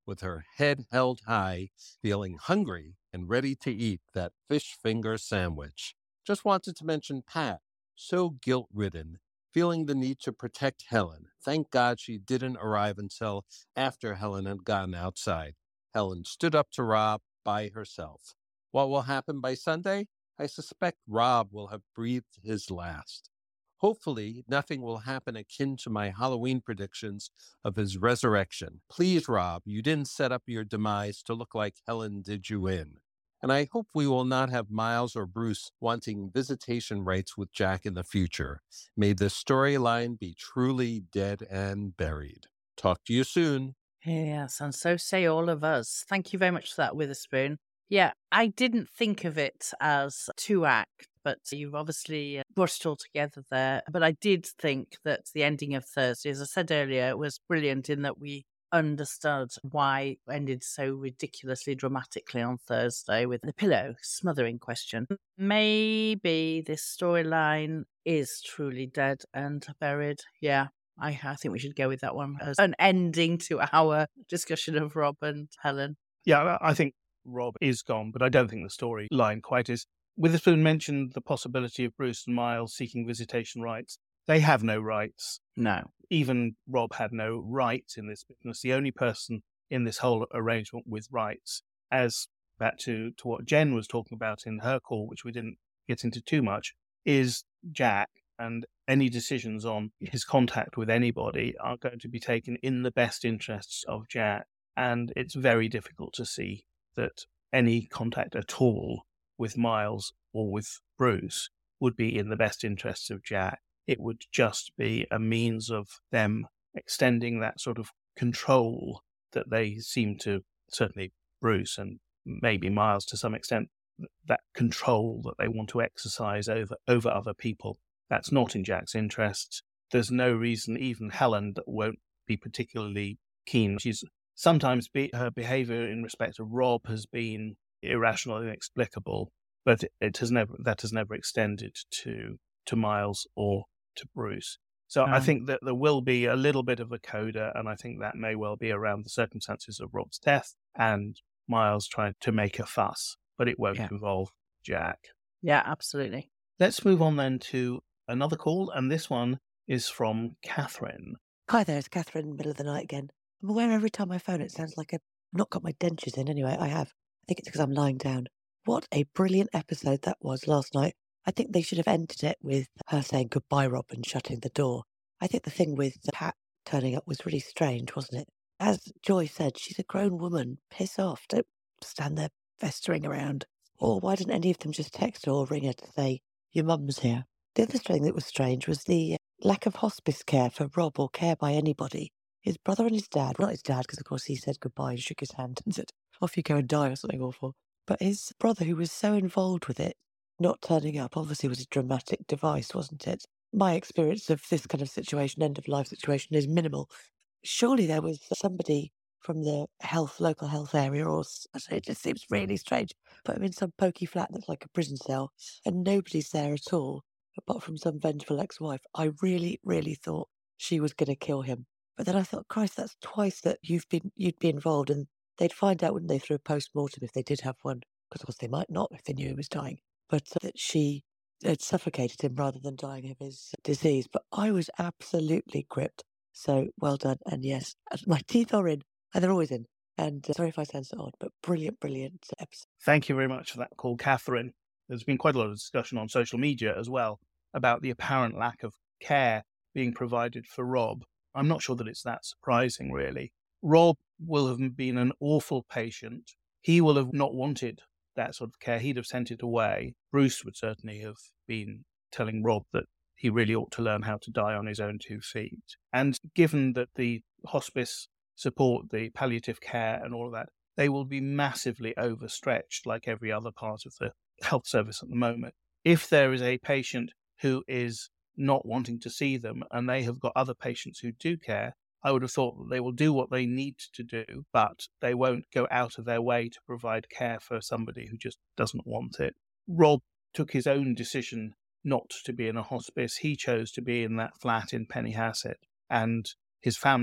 with her head held high, feeling hungry and ready to eat that fish finger sandwich. Just wanted to mention Pat, so guilt-ridden, feeling the need to protect Helen. Thank God she didn't arrive until after Helen had gone outside. Helen stood up to Rob by herself. What will happen by Sunday? I suspect Rob will have breathed his last. Hopefully, nothing will happen akin to my Halloween predictions of his resurrection. Please, Rob, you didn't set up your demise to look like Helen did you in. And I hope we will not have Miles or Bruce wanting visitation rights with Jack in the future. May this storyline be truly dead and buried. Talk to you soon. Yes, and so say all of us. Thank you very much for that, Witherspoon. Yeah, I didn't think of it as 2-act, but you've obviously brought it all together there. But I did think that the ending of Thursday, as I said earlier, was brilliant in that we understood why it ended so ridiculously dramatically on Thursday with the pillow smothering question. Maybe this storyline is truly dead and buried. Yeah, I think we should go with that one as an ending to our discussion of Rob and Helen. Yeah, I think Rob is gone, but I don't think the storyline quite is. Witherspoon mentioned the possibility of Bruce and Miles seeking visitation rights. They have no rights. No. Even Rob had no rights in this business. The only person in this whole arrangement with rights, as back to what Jen was talking about in her call, which we didn't get into too much, is Jack. And any decisions on his contact with anybody are going to be taken in the best interests of Jack. And it's very difficult to see that any contact at all with Miles or with Bruce would be in the best interests of Jack. It would just be a means of them extending that sort of control that they seem to, certainly Bruce and maybe Miles to some extent, that control that they want to exercise over other people. That's not in Jack's interests. There's no reason, even Helen won't be particularly keen. She's sometimes her behavior in respect of Rob has been irrational and inexplicable, but that has never extended to Miles or to Bruce. So I think that there will be a little bit of a coda, and I think that may well be around the circumstances of Rob's death and Miles trying to make a fuss, but it won't involve Jack. Yeah, absolutely. Let's move on then to another call, and this one is from Catherine. Hi there, it's Catherine, middle of the night again. I'm aware every time I phone it sounds like I've not got my dentures in. Anyway, I have. I think it's because I'm lying down. What a brilliant episode that was last night. I think they should have ended it with her saying goodbye, Rob, and shutting the door. I think the thing with Pat turning up was really strange, wasn't it? As Joy said, she's a grown woman. Piss off. Don't stand there festering around. Or why didn't any of them just text her or ring her to say, your mum's here? The other thing that was strange was the lack of hospice care for Rob or care by anybody. His brother and his dad, not his dad, because of course he said goodbye and shook his hand and said, off you go and die or something awful. But his brother, who was so involved with it, not turning up, obviously was a dramatic device, wasn't it? My experience of this kind of situation, end of life situation, is minimal. Surely there was somebody from the local health area, or it just seems really strange. Put him in some pokey flat that's like a prison cell, and nobody's there at all, apart from some vengeful ex-wife. I really, really thought she was going to kill him. But then I thought, Christ, that's twice that you'd be involved, and they'd find out, wouldn't they, through a post-mortem if they did have one, because of course they might not if they knew he was dying. But that she had suffocated him rather than dying of his disease. But I was absolutely gripped. So well done. And yes, my teeth are in, and they're always in. And sorry if I sound so odd, but brilliant, brilliant episode. Thank you very much for that call, Catherine. There's been quite a lot of discussion on social media as well about the apparent lack of care being provided for Rob. I'm not sure that it's that surprising, really. Rob will have been an awful patient. He will have not wanted that sort of care. He'd have sent it away. Bruce would certainly have been telling Rob that he really ought to learn how to die on his own 2 feet. And given that the hospice support, the palliative care and all of that, they will be massively overstretched like every other part of the health service at the moment. If there is a patient who is not wanting to see them and they have got other patients who do care, I would have thought that they will do what they need to do, but they won't go out of their way to provide care for somebody who just doesn't want it. Rob took his own decision not to be in a hospice. He chose to be in that flat in Penny Hassett, and his family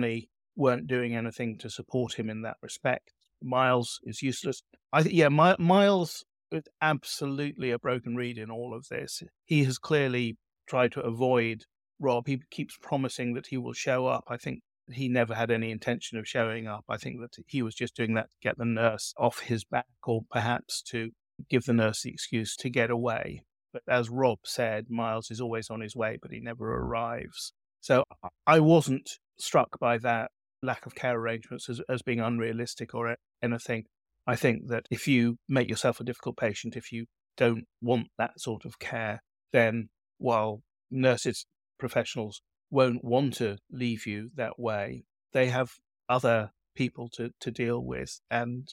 weren't doing anything to support him in that respect. Miles is useless. Miles is absolutely a broken reed in all of this. He has clearly tried to avoid Rob. He keeps promising that he will show up. I think he never had any intention of showing up. I think that he was just doing that to get the nurse off his back, or perhaps to give the nurse the excuse to get away. But as Rob said, Miles is always on his way, but he never arrives. So I wasn't struck by that lack of care arrangements as being unrealistic or anything. I think that if you make yourself a difficult patient, if you don't want that sort of care, then while nurses, professionals won't want to leave you that way, they have other people to deal with. And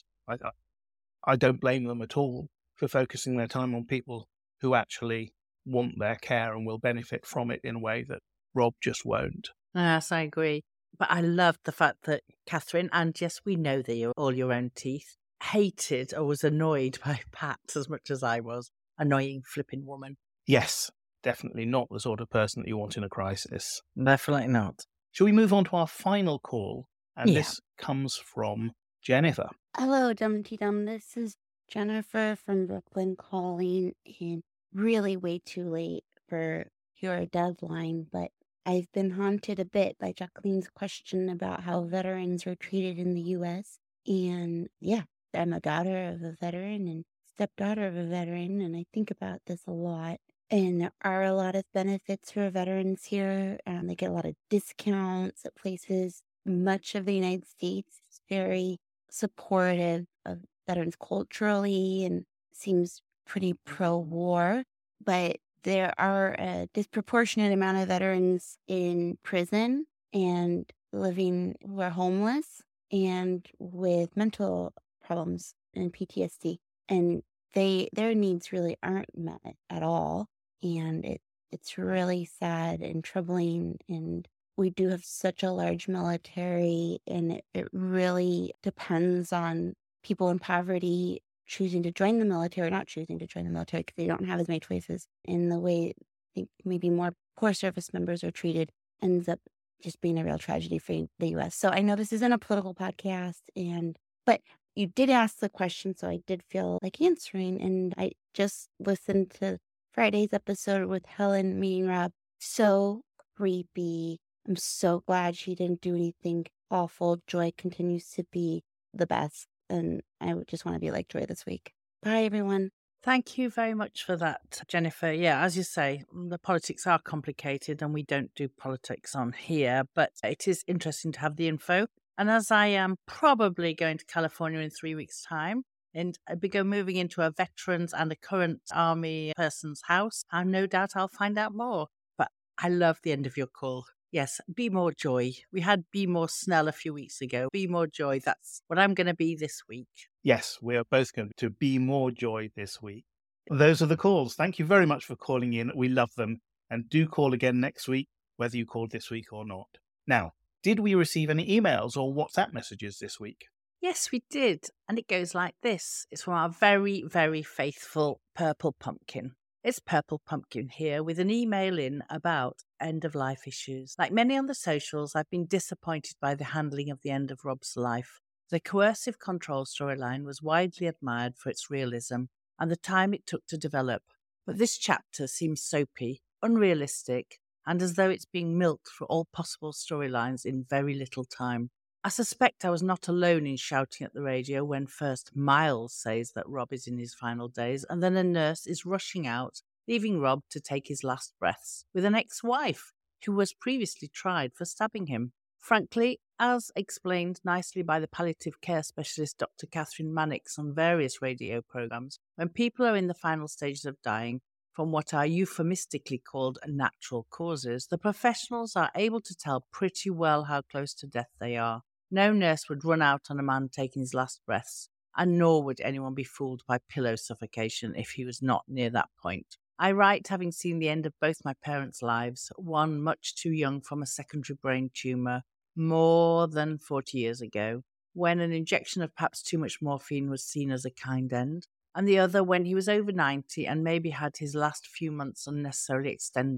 I don't blame them at all for focusing their time on people who actually want their care and will benefit from it in a way that Rob just won't. Yes, I agree. But I loved the fact that Catherine, and yes, we know that you're all your own teeth, hated or was annoyed by Pat as much as I was. Annoying flipping woman. Yes, definitely not the sort of person that you want in a crisis. Definitely not. Shall we move on to our final call? And this comes from Jennifer. Hello, Dumpty Dum. This is Jennifer from Brooklyn calling, and really way too late for your deadline, but I've been haunted a bit by Jacqueline's question about how veterans are treated in the U.S. And yeah, I'm a daughter of a veteran and stepdaughter of a veteran, and I think about this a lot. And there are a lot of benefits for veterans here. They get a lot of discounts at places. Much of the United States is very supportive of veterans culturally and seems pretty pro-war. But there are a disproportionate amount of veterans in prison and living who are homeless and with mental problems and PTSD. And their needs really aren't met at all. And it's really sad and troubling. And we do have such a large military, and it really depends on people in poverty choosing to join the military or not choosing to join the military because they don't have as many choices. And the way I think maybe more poor service members are treated ends up just being a real tragedy for the U.S. So I know this isn't a political podcast, but you did ask the question, so I did feel like answering. And I just listened to Friday's episode with Helen meeting Rob. So creepy. I'm so glad she didn't do anything awful. Joy continues to be the best. And I would just want to be like Joy this week. Bye, everyone. Thank you very much for that, Jennifer. Yeah, as you say, the politics are complicated and we don't do politics on here, but it is interesting to have the info. And as I am probably going to California in 3 weeks' time, and I'll be moving into a veterans and a current army person's house, and no doubt I'll find out more. But I love the end of your call. Yes, be more Joy. We had Be More Snell a few weeks ago. Be more Joy. That's what I'm going to be this week. Yes, we are both going to be more Joy this week. Those are the calls. Thank you very much for calling in. We love them. And do call again next week, whether you called this week or not. Now, did we receive any emails or WhatsApp messages this week? Yes, we did. And it goes like this. It's from our very, very faithful Purple Pumpkin. It's Purple Pumpkin here with an email in about end-of-life issues. Like many on the socials, I've been disappointed by the handling of the end of Rob's life. The coercive control storyline was widely admired for its realism and the time it took to develop. But this chapter seems soapy, unrealistic, and as though it's being milked for all possible storylines in very little time. I suspect I was not alone in shouting at the radio when first Miles says that Rob is in his final days, and then a nurse is rushing out, leaving Rob to take his last breaths with an ex-wife who was previously tried for stabbing him. Frankly, as explained nicely by the palliative care specialist Dr. Catherine Mannix on various radio programs, when people are in the final stages of dying from what are euphemistically called natural causes, the professionals are able to tell pretty well how close to death they are. No nurse would run out on a man taking his last breaths, and nor would anyone be fooled by pillow suffocation if he was not near that point. I write having seen the end of both my parents' lives, one much too young from a secondary brain tumour more than 40 years ago, when an injection of perhaps too much morphine was seen as a kind end, and the other when he was over 90 and maybe had his last few months unnecessarily extended.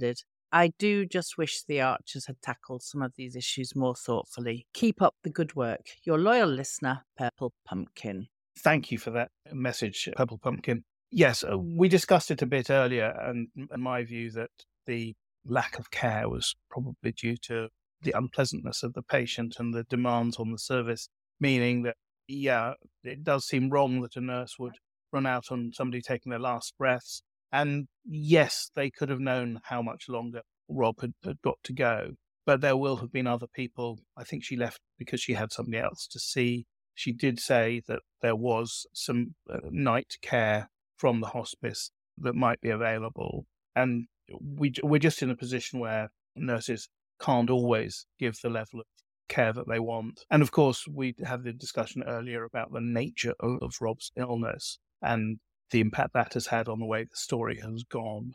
I do just wish the Archers had tackled some of these issues more thoughtfully. Keep up the good work. Your loyal listener, Purple Pumpkin. Thank you for that message, Purple Pumpkin. Yes, we discussed it a bit earlier, and in my view that the lack of care was probably due to the unpleasantness of the patient and the demands on the service, meaning that, yeah, it does seem wrong that a nurse would run out on somebody taking their last breaths. And yes, they could have known how much longer Rob had got to go, but there will have been other people. I think she left because she had somebody else to see. She did say that there was some night care from the hospice that might be available. And we're just in a position where nurses can't always give the level of care that they want. And of course, we had the discussion earlier about the nature of Rob's illness and the impact that has had on the way the story has gone.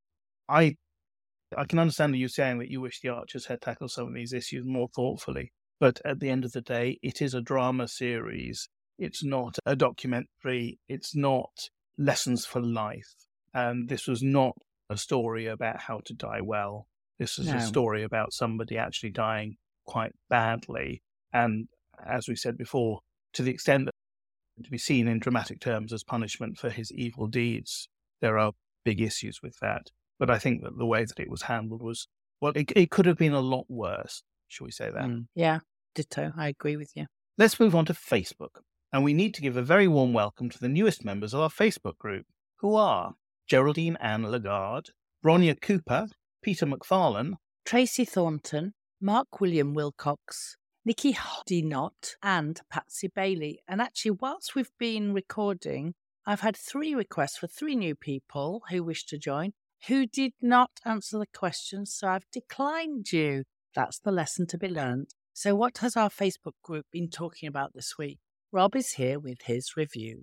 I can understand you saying that you wish the Archers had tackled some of these issues more thoughtfully, but at the end of the day, it is a drama series. It's not a documentary. It's not lessons for life. And this was not a story about how to die well. This is a story about somebody actually dying quite badly. And as we said before, to the extent that to be seen in dramatic terms as punishment for his evil deeds, there are big issues with that. But I think that the way that it was handled was, well, it could have been a lot worse. Shall we say that? Yeah, ditto. I agree with you. Let's move on to Facebook. And we need to give a very warm welcome to the newest members of our Facebook group, who are Geraldine Ann Lagarde, Bronya Cooper, Peter McFarlane, Tracy Thornton, Mark William Wilcox, Nikki Hodinott, and Patsy Bailey. And actually, whilst we've been recording, I've had 3 requests for 3 new people who wish to join, who did not answer the questions, so I've declined you. That's the lesson to be learned. So what has our Facebook group been talking about this week? Rob is here with his review.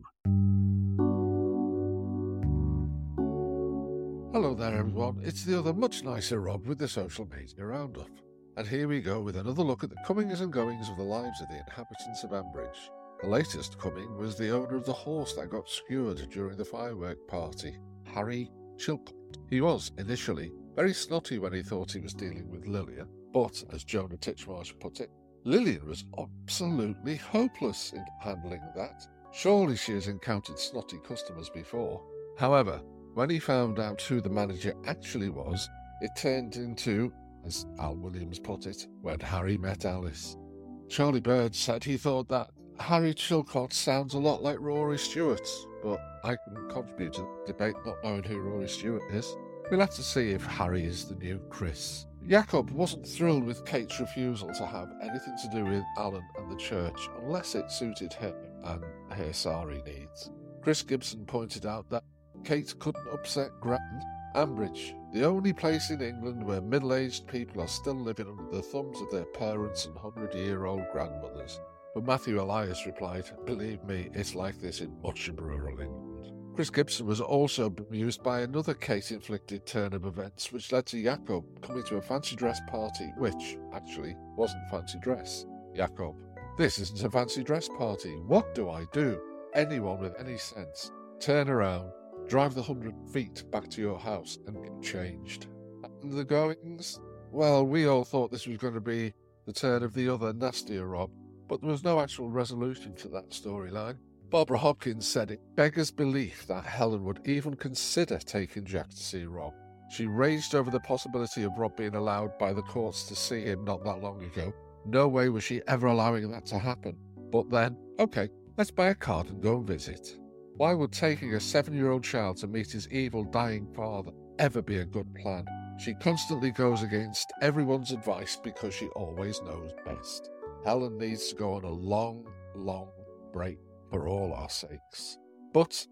Hello there, everyone. It's the other much nicer Rob with the social media roundup. And here we go with another look at the comings and goings of the lives of the inhabitants of Ambridge. The latest coming was the owner of the horse that got skewered during the firework party, Harry Chilcott. He was, initially, very snotty when he thought he was dealing with Lillian, but, as Jonah Titchmarsh put it, Lillian was absolutely hopeless in handling that. Surely she has encountered snotty customers before. However, when he found out who the manager actually was, it turned into, as Al Williams put it, when Harry met Alice. Charlie Bird said he thought that Harry Chilcott sounds a lot like Rory Stewart, but I can contribute to the debate not knowing who Rory Stewart is. We'll have to see if Harry is the new Chris. Jacob wasn't thrilled with Kate's refusal to have anything to do with Alan and the church unless it suited him and her sari needs. Chris Gibson pointed out that Kate couldn't upset Grand Ambridge, the only place in England where middle-aged people are still living under the thumbs of their parents and 100-year-old grandmothers. But Matthew Elias replied, "Believe me, it's like this in much of rural England." Chris Gibson was also bemused by another Kate-inflicted turn of events, which led to Jacob coming to a fancy dress party, which, actually, wasn't fancy dress. Jacob: "This isn't a fancy dress party. What do I do? Anyone with any sense, turn around, drive the 100 feet back to your house and get changed." And the goings? Well, we all thought this was going to be the turn of the other nastier Rob, but there was no actual resolution to that storyline. Barbara Hopkins said it beggars belief that Helen would even consider taking Jack to see Rob. She raged over the possibility of Rob being allowed by the courts to see him not that long ago. No way was she ever allowing that to happen. But then, okay, let's buy a card and go and visit. Why would taking a 7-year-old child to meet his evil, dying father ever be a good plan? She constantly goes against everyone's advice because she always knows best. Helen needs to go on a long, long break for all our sakes. But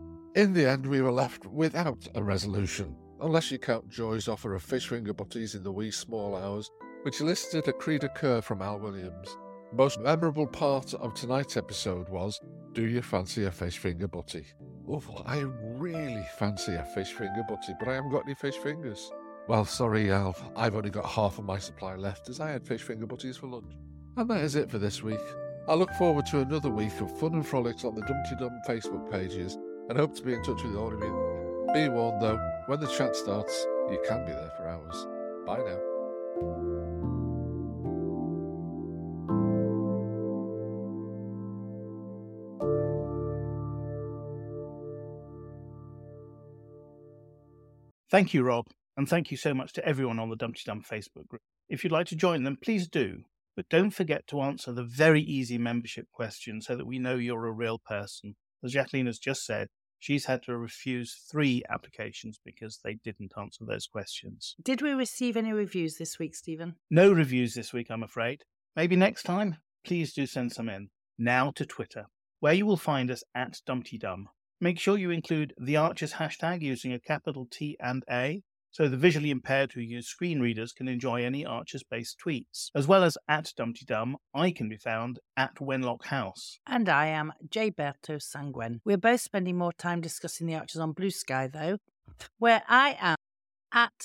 in the end, we were left without a resolution, unless you count Joy's offer of fish finger butties in the wee small hours, which elicited a cri de coeur from Al Williams. The most memorable part of tonight's episode was, do you fancy a fish finger butty? Oh, I really fancy a fish finger butty, but I haven't got any fish fingers. Well, sorry, Al, I've only got half of my supply left, as I had fish finger butties for lunch. And that is it for this week. I look forward to another week of fun and frolics on the Dumpty Dum Facebook pages, and hope to be in touch with all of you. Be warned though, when the chat starts, you can be there for hours. Bye now. Thank you, Rob, and thank you so much to everyone on the Dumpty Dum Facebook group. If you'd like to join them, please do, but don't forget to answer the very easy membership question so that we know you're a real person. As Jacqueline has just said, she's had to refuse 3 applications because they didn't answer those questions. Did we receive any reviews this week, Stephen? No reviews this week, I'm afraid. Maybe next time? Please do send some in. Now to Twitter, where you will find us at Dumpty Dum. Make sure you include the Archers hashtag using a capital T and A, so the visually impaired who use screen readers can enjoy any Archers-based tweets. As well as at Dumpty Dum, I can be found at Wenlock House. And I am Gilberto Sanguen. We're both spending more time discussing the Archers on Blue Sky, though, where I am at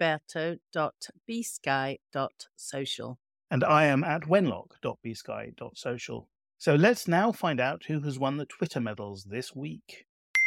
gilberto.bsky.social. And I am at wenlock.bsky.social. So let's now find out who has won the Twitter medals this week.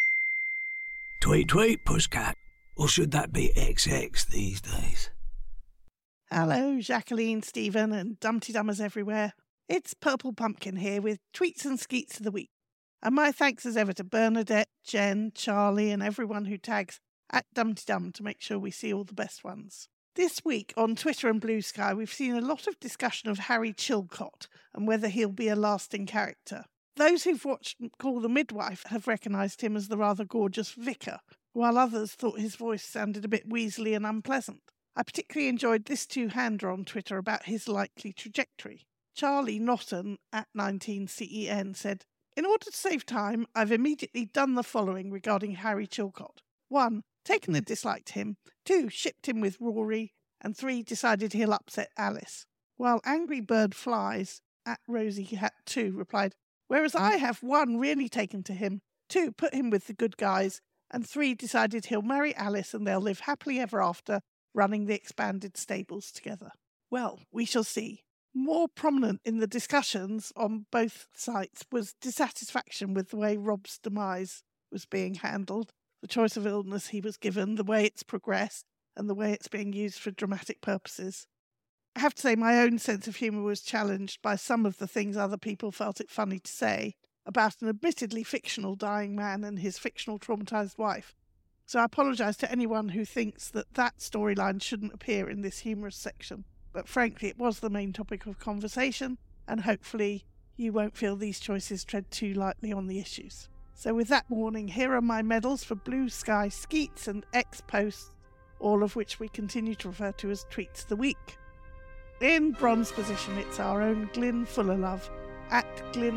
Tweet, tweet, Pusscat. Or should that be XX these days? Hello, Jacqueline, Stephen, and Dumpty Dummers everywhere. It's Purple Pumpkin here with Tweets and Skeets of the Week. And my thanks as ever to Bernadette, Jen, Charlie, and everyone who tags at Dumpty Dum to make sure we see all the best ones. This week on Twitter and Blue Sky, we've seen a lot of discussion of Harry Chilcott and whether he'll be a lasting character. Those who've watched Call the Midwife have recognised him as the rather gorgeous vicar, while others thought his voice sounded a bit weaselly and unpleasant. I particularly enjoyed this two-hander on Twitter about his likely trajectory. Charlie Notton at 19CEN said, "In order to save time, I've immediately done the following regarding Harry Chilcott. 1. Taken a dislike to him. 2. Shipped him with Rory. And 3. Decided he'll upset Alice." While Angry Bird Flies at Rosie Hat 2 replied, "Whereas I have 1. Really taken to him. 2. Put him with the good guys. And 3. Decided he'll marry Alice and they'll live happily ever after, running the expanded stables together." Well, we shall see. More prominent in the discussions on both sites was dissatisfaction with the way Rob's demise was being handled, the choice of illness he was given, the way it's progressed, and the way it's being used for dramatic purposes. I have to say my own sense of humour was challenged by some of the things other people felt it funny to say about an admittedly fictional dying man and his fictional traumatised wife. So I apologise to anyone who thinks that that storyline shouldn't appear in this humorous section. But frankly, it was the main topic of conversation, and hopefully you won't feel these choices tread too lightly on the issues. So with that warning, here are my medals for Blue Sky Skeets and X Posts, all of which we continue to refer to as Tweets of the Week. In bronze position, it's our own Glyn Fullerlove at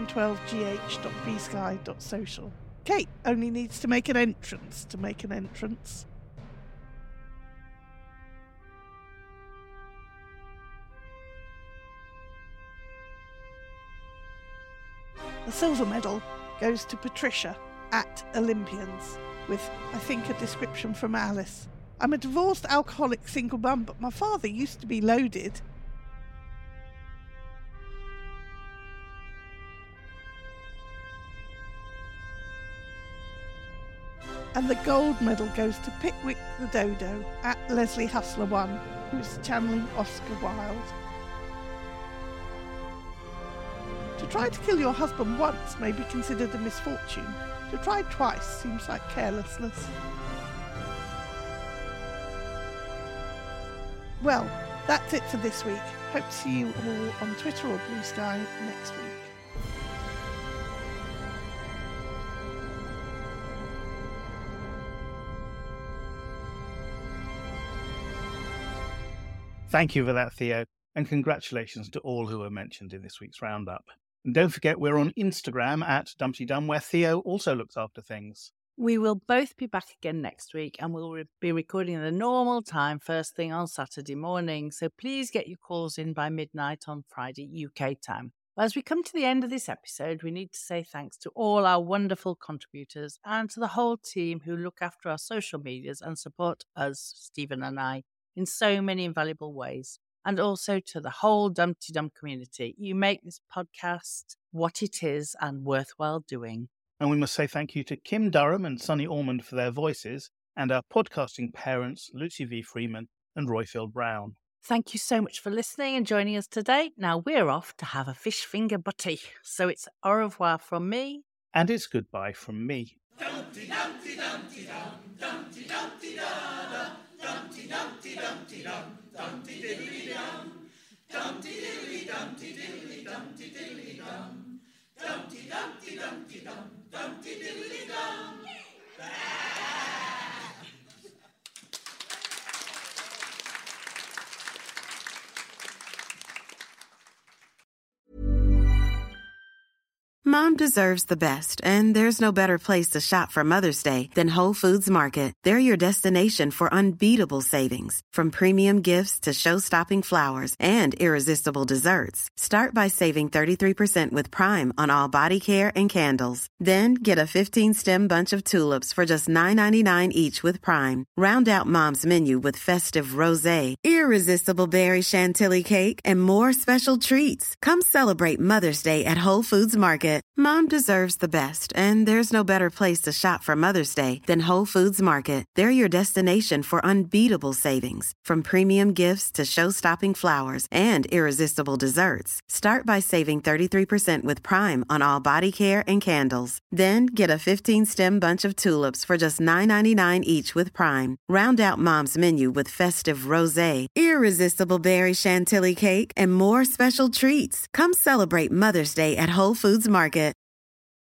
glyn12gh.bsky.social. Kate only needs to make an entrance to make an entrance. The silver medal goes to Patricia at Olympians, with, I think, a description from Alice. "I'm a divorced alcoholic single mum, but my father used to be loaded. And the gold medal goes to Pickwick the Dodo at Leslie Hustler 1, who's channeling Oscar Wilde. To try to kill your husband once may be considered a misfortune. To try twice seems like carelessness." Well, that's it for this week. Hope to see you all on Twitter or Blue Sky next week. Thank you for that, Theo, and congratulations to all who were mentioned in this week's roundup. And don't forget, we're on Instagram at Dumpty Dum, where Theo also looks after things. We will both be back again next week, and we'll be recording at the normal time, first thing on Saturday morning. So please get your calls in by midnight on Friday, UK time. As we come to the end of this episode, we need to say thanks to all our wonderful contributors and to the whole team who look after our social medias and support us, Stephen and I, in so many invaluable ways. And also to the whole Dumpty Dum community. You make this podcast what it is and worthwhile doing. And we must say thank you to Kim Durham and Sonny Ormond for their voices, and our podcasting parents, Lucy V. Freeman and Royfield Brown. Thank you so much for listening and joining us today. Now we're off to have a fish finger butty. So it's au revoir from me. And it's goodbye from me. Dumpty Dumpty Dumpty Dum, Dumpty Dumpty Da Da, Dumpty Dumpty Dumpty Dum, Dumpty Diddly Dum, Dumpty Diddly Dumpty Diddly Dumpty Diddly Dum, Dumpty Dumpty Dumpty Dum, Dumpty Diddly Dum. Mom deserves the best, and there's no better place to shop for Mother's Day than Whole Foods Market. They're your destination for unbeatable savings, from premium gifts to show-stopping flowers and irresistible desserts. Start by saving 33% with Prime on all body care and candles. Then get a 15-stem bunch of tulips for just $9.99 each with Prime. Round out Mom's menu with festive rosé, irresistible berry chantilly cake, and more special treats. Come celebrate Mother's Day at Whole Foods Market. Mom deserves the best, and there's no better place to shop for Mother's Day than Whole Foods Market. They're your destination for unbeatable savings, from premium gifts to show-stopping flowers and irresistible desserts. Start by saving 33% with Prime on all body care and candles. Then get a 15-stem bunch of tulips for just $9.99 each with Prime. Round out Mom's menu with festive rosé, irresistible berry chantilly cake, and more special treats. Come celebrate Mother's Day at Whole Foods Market.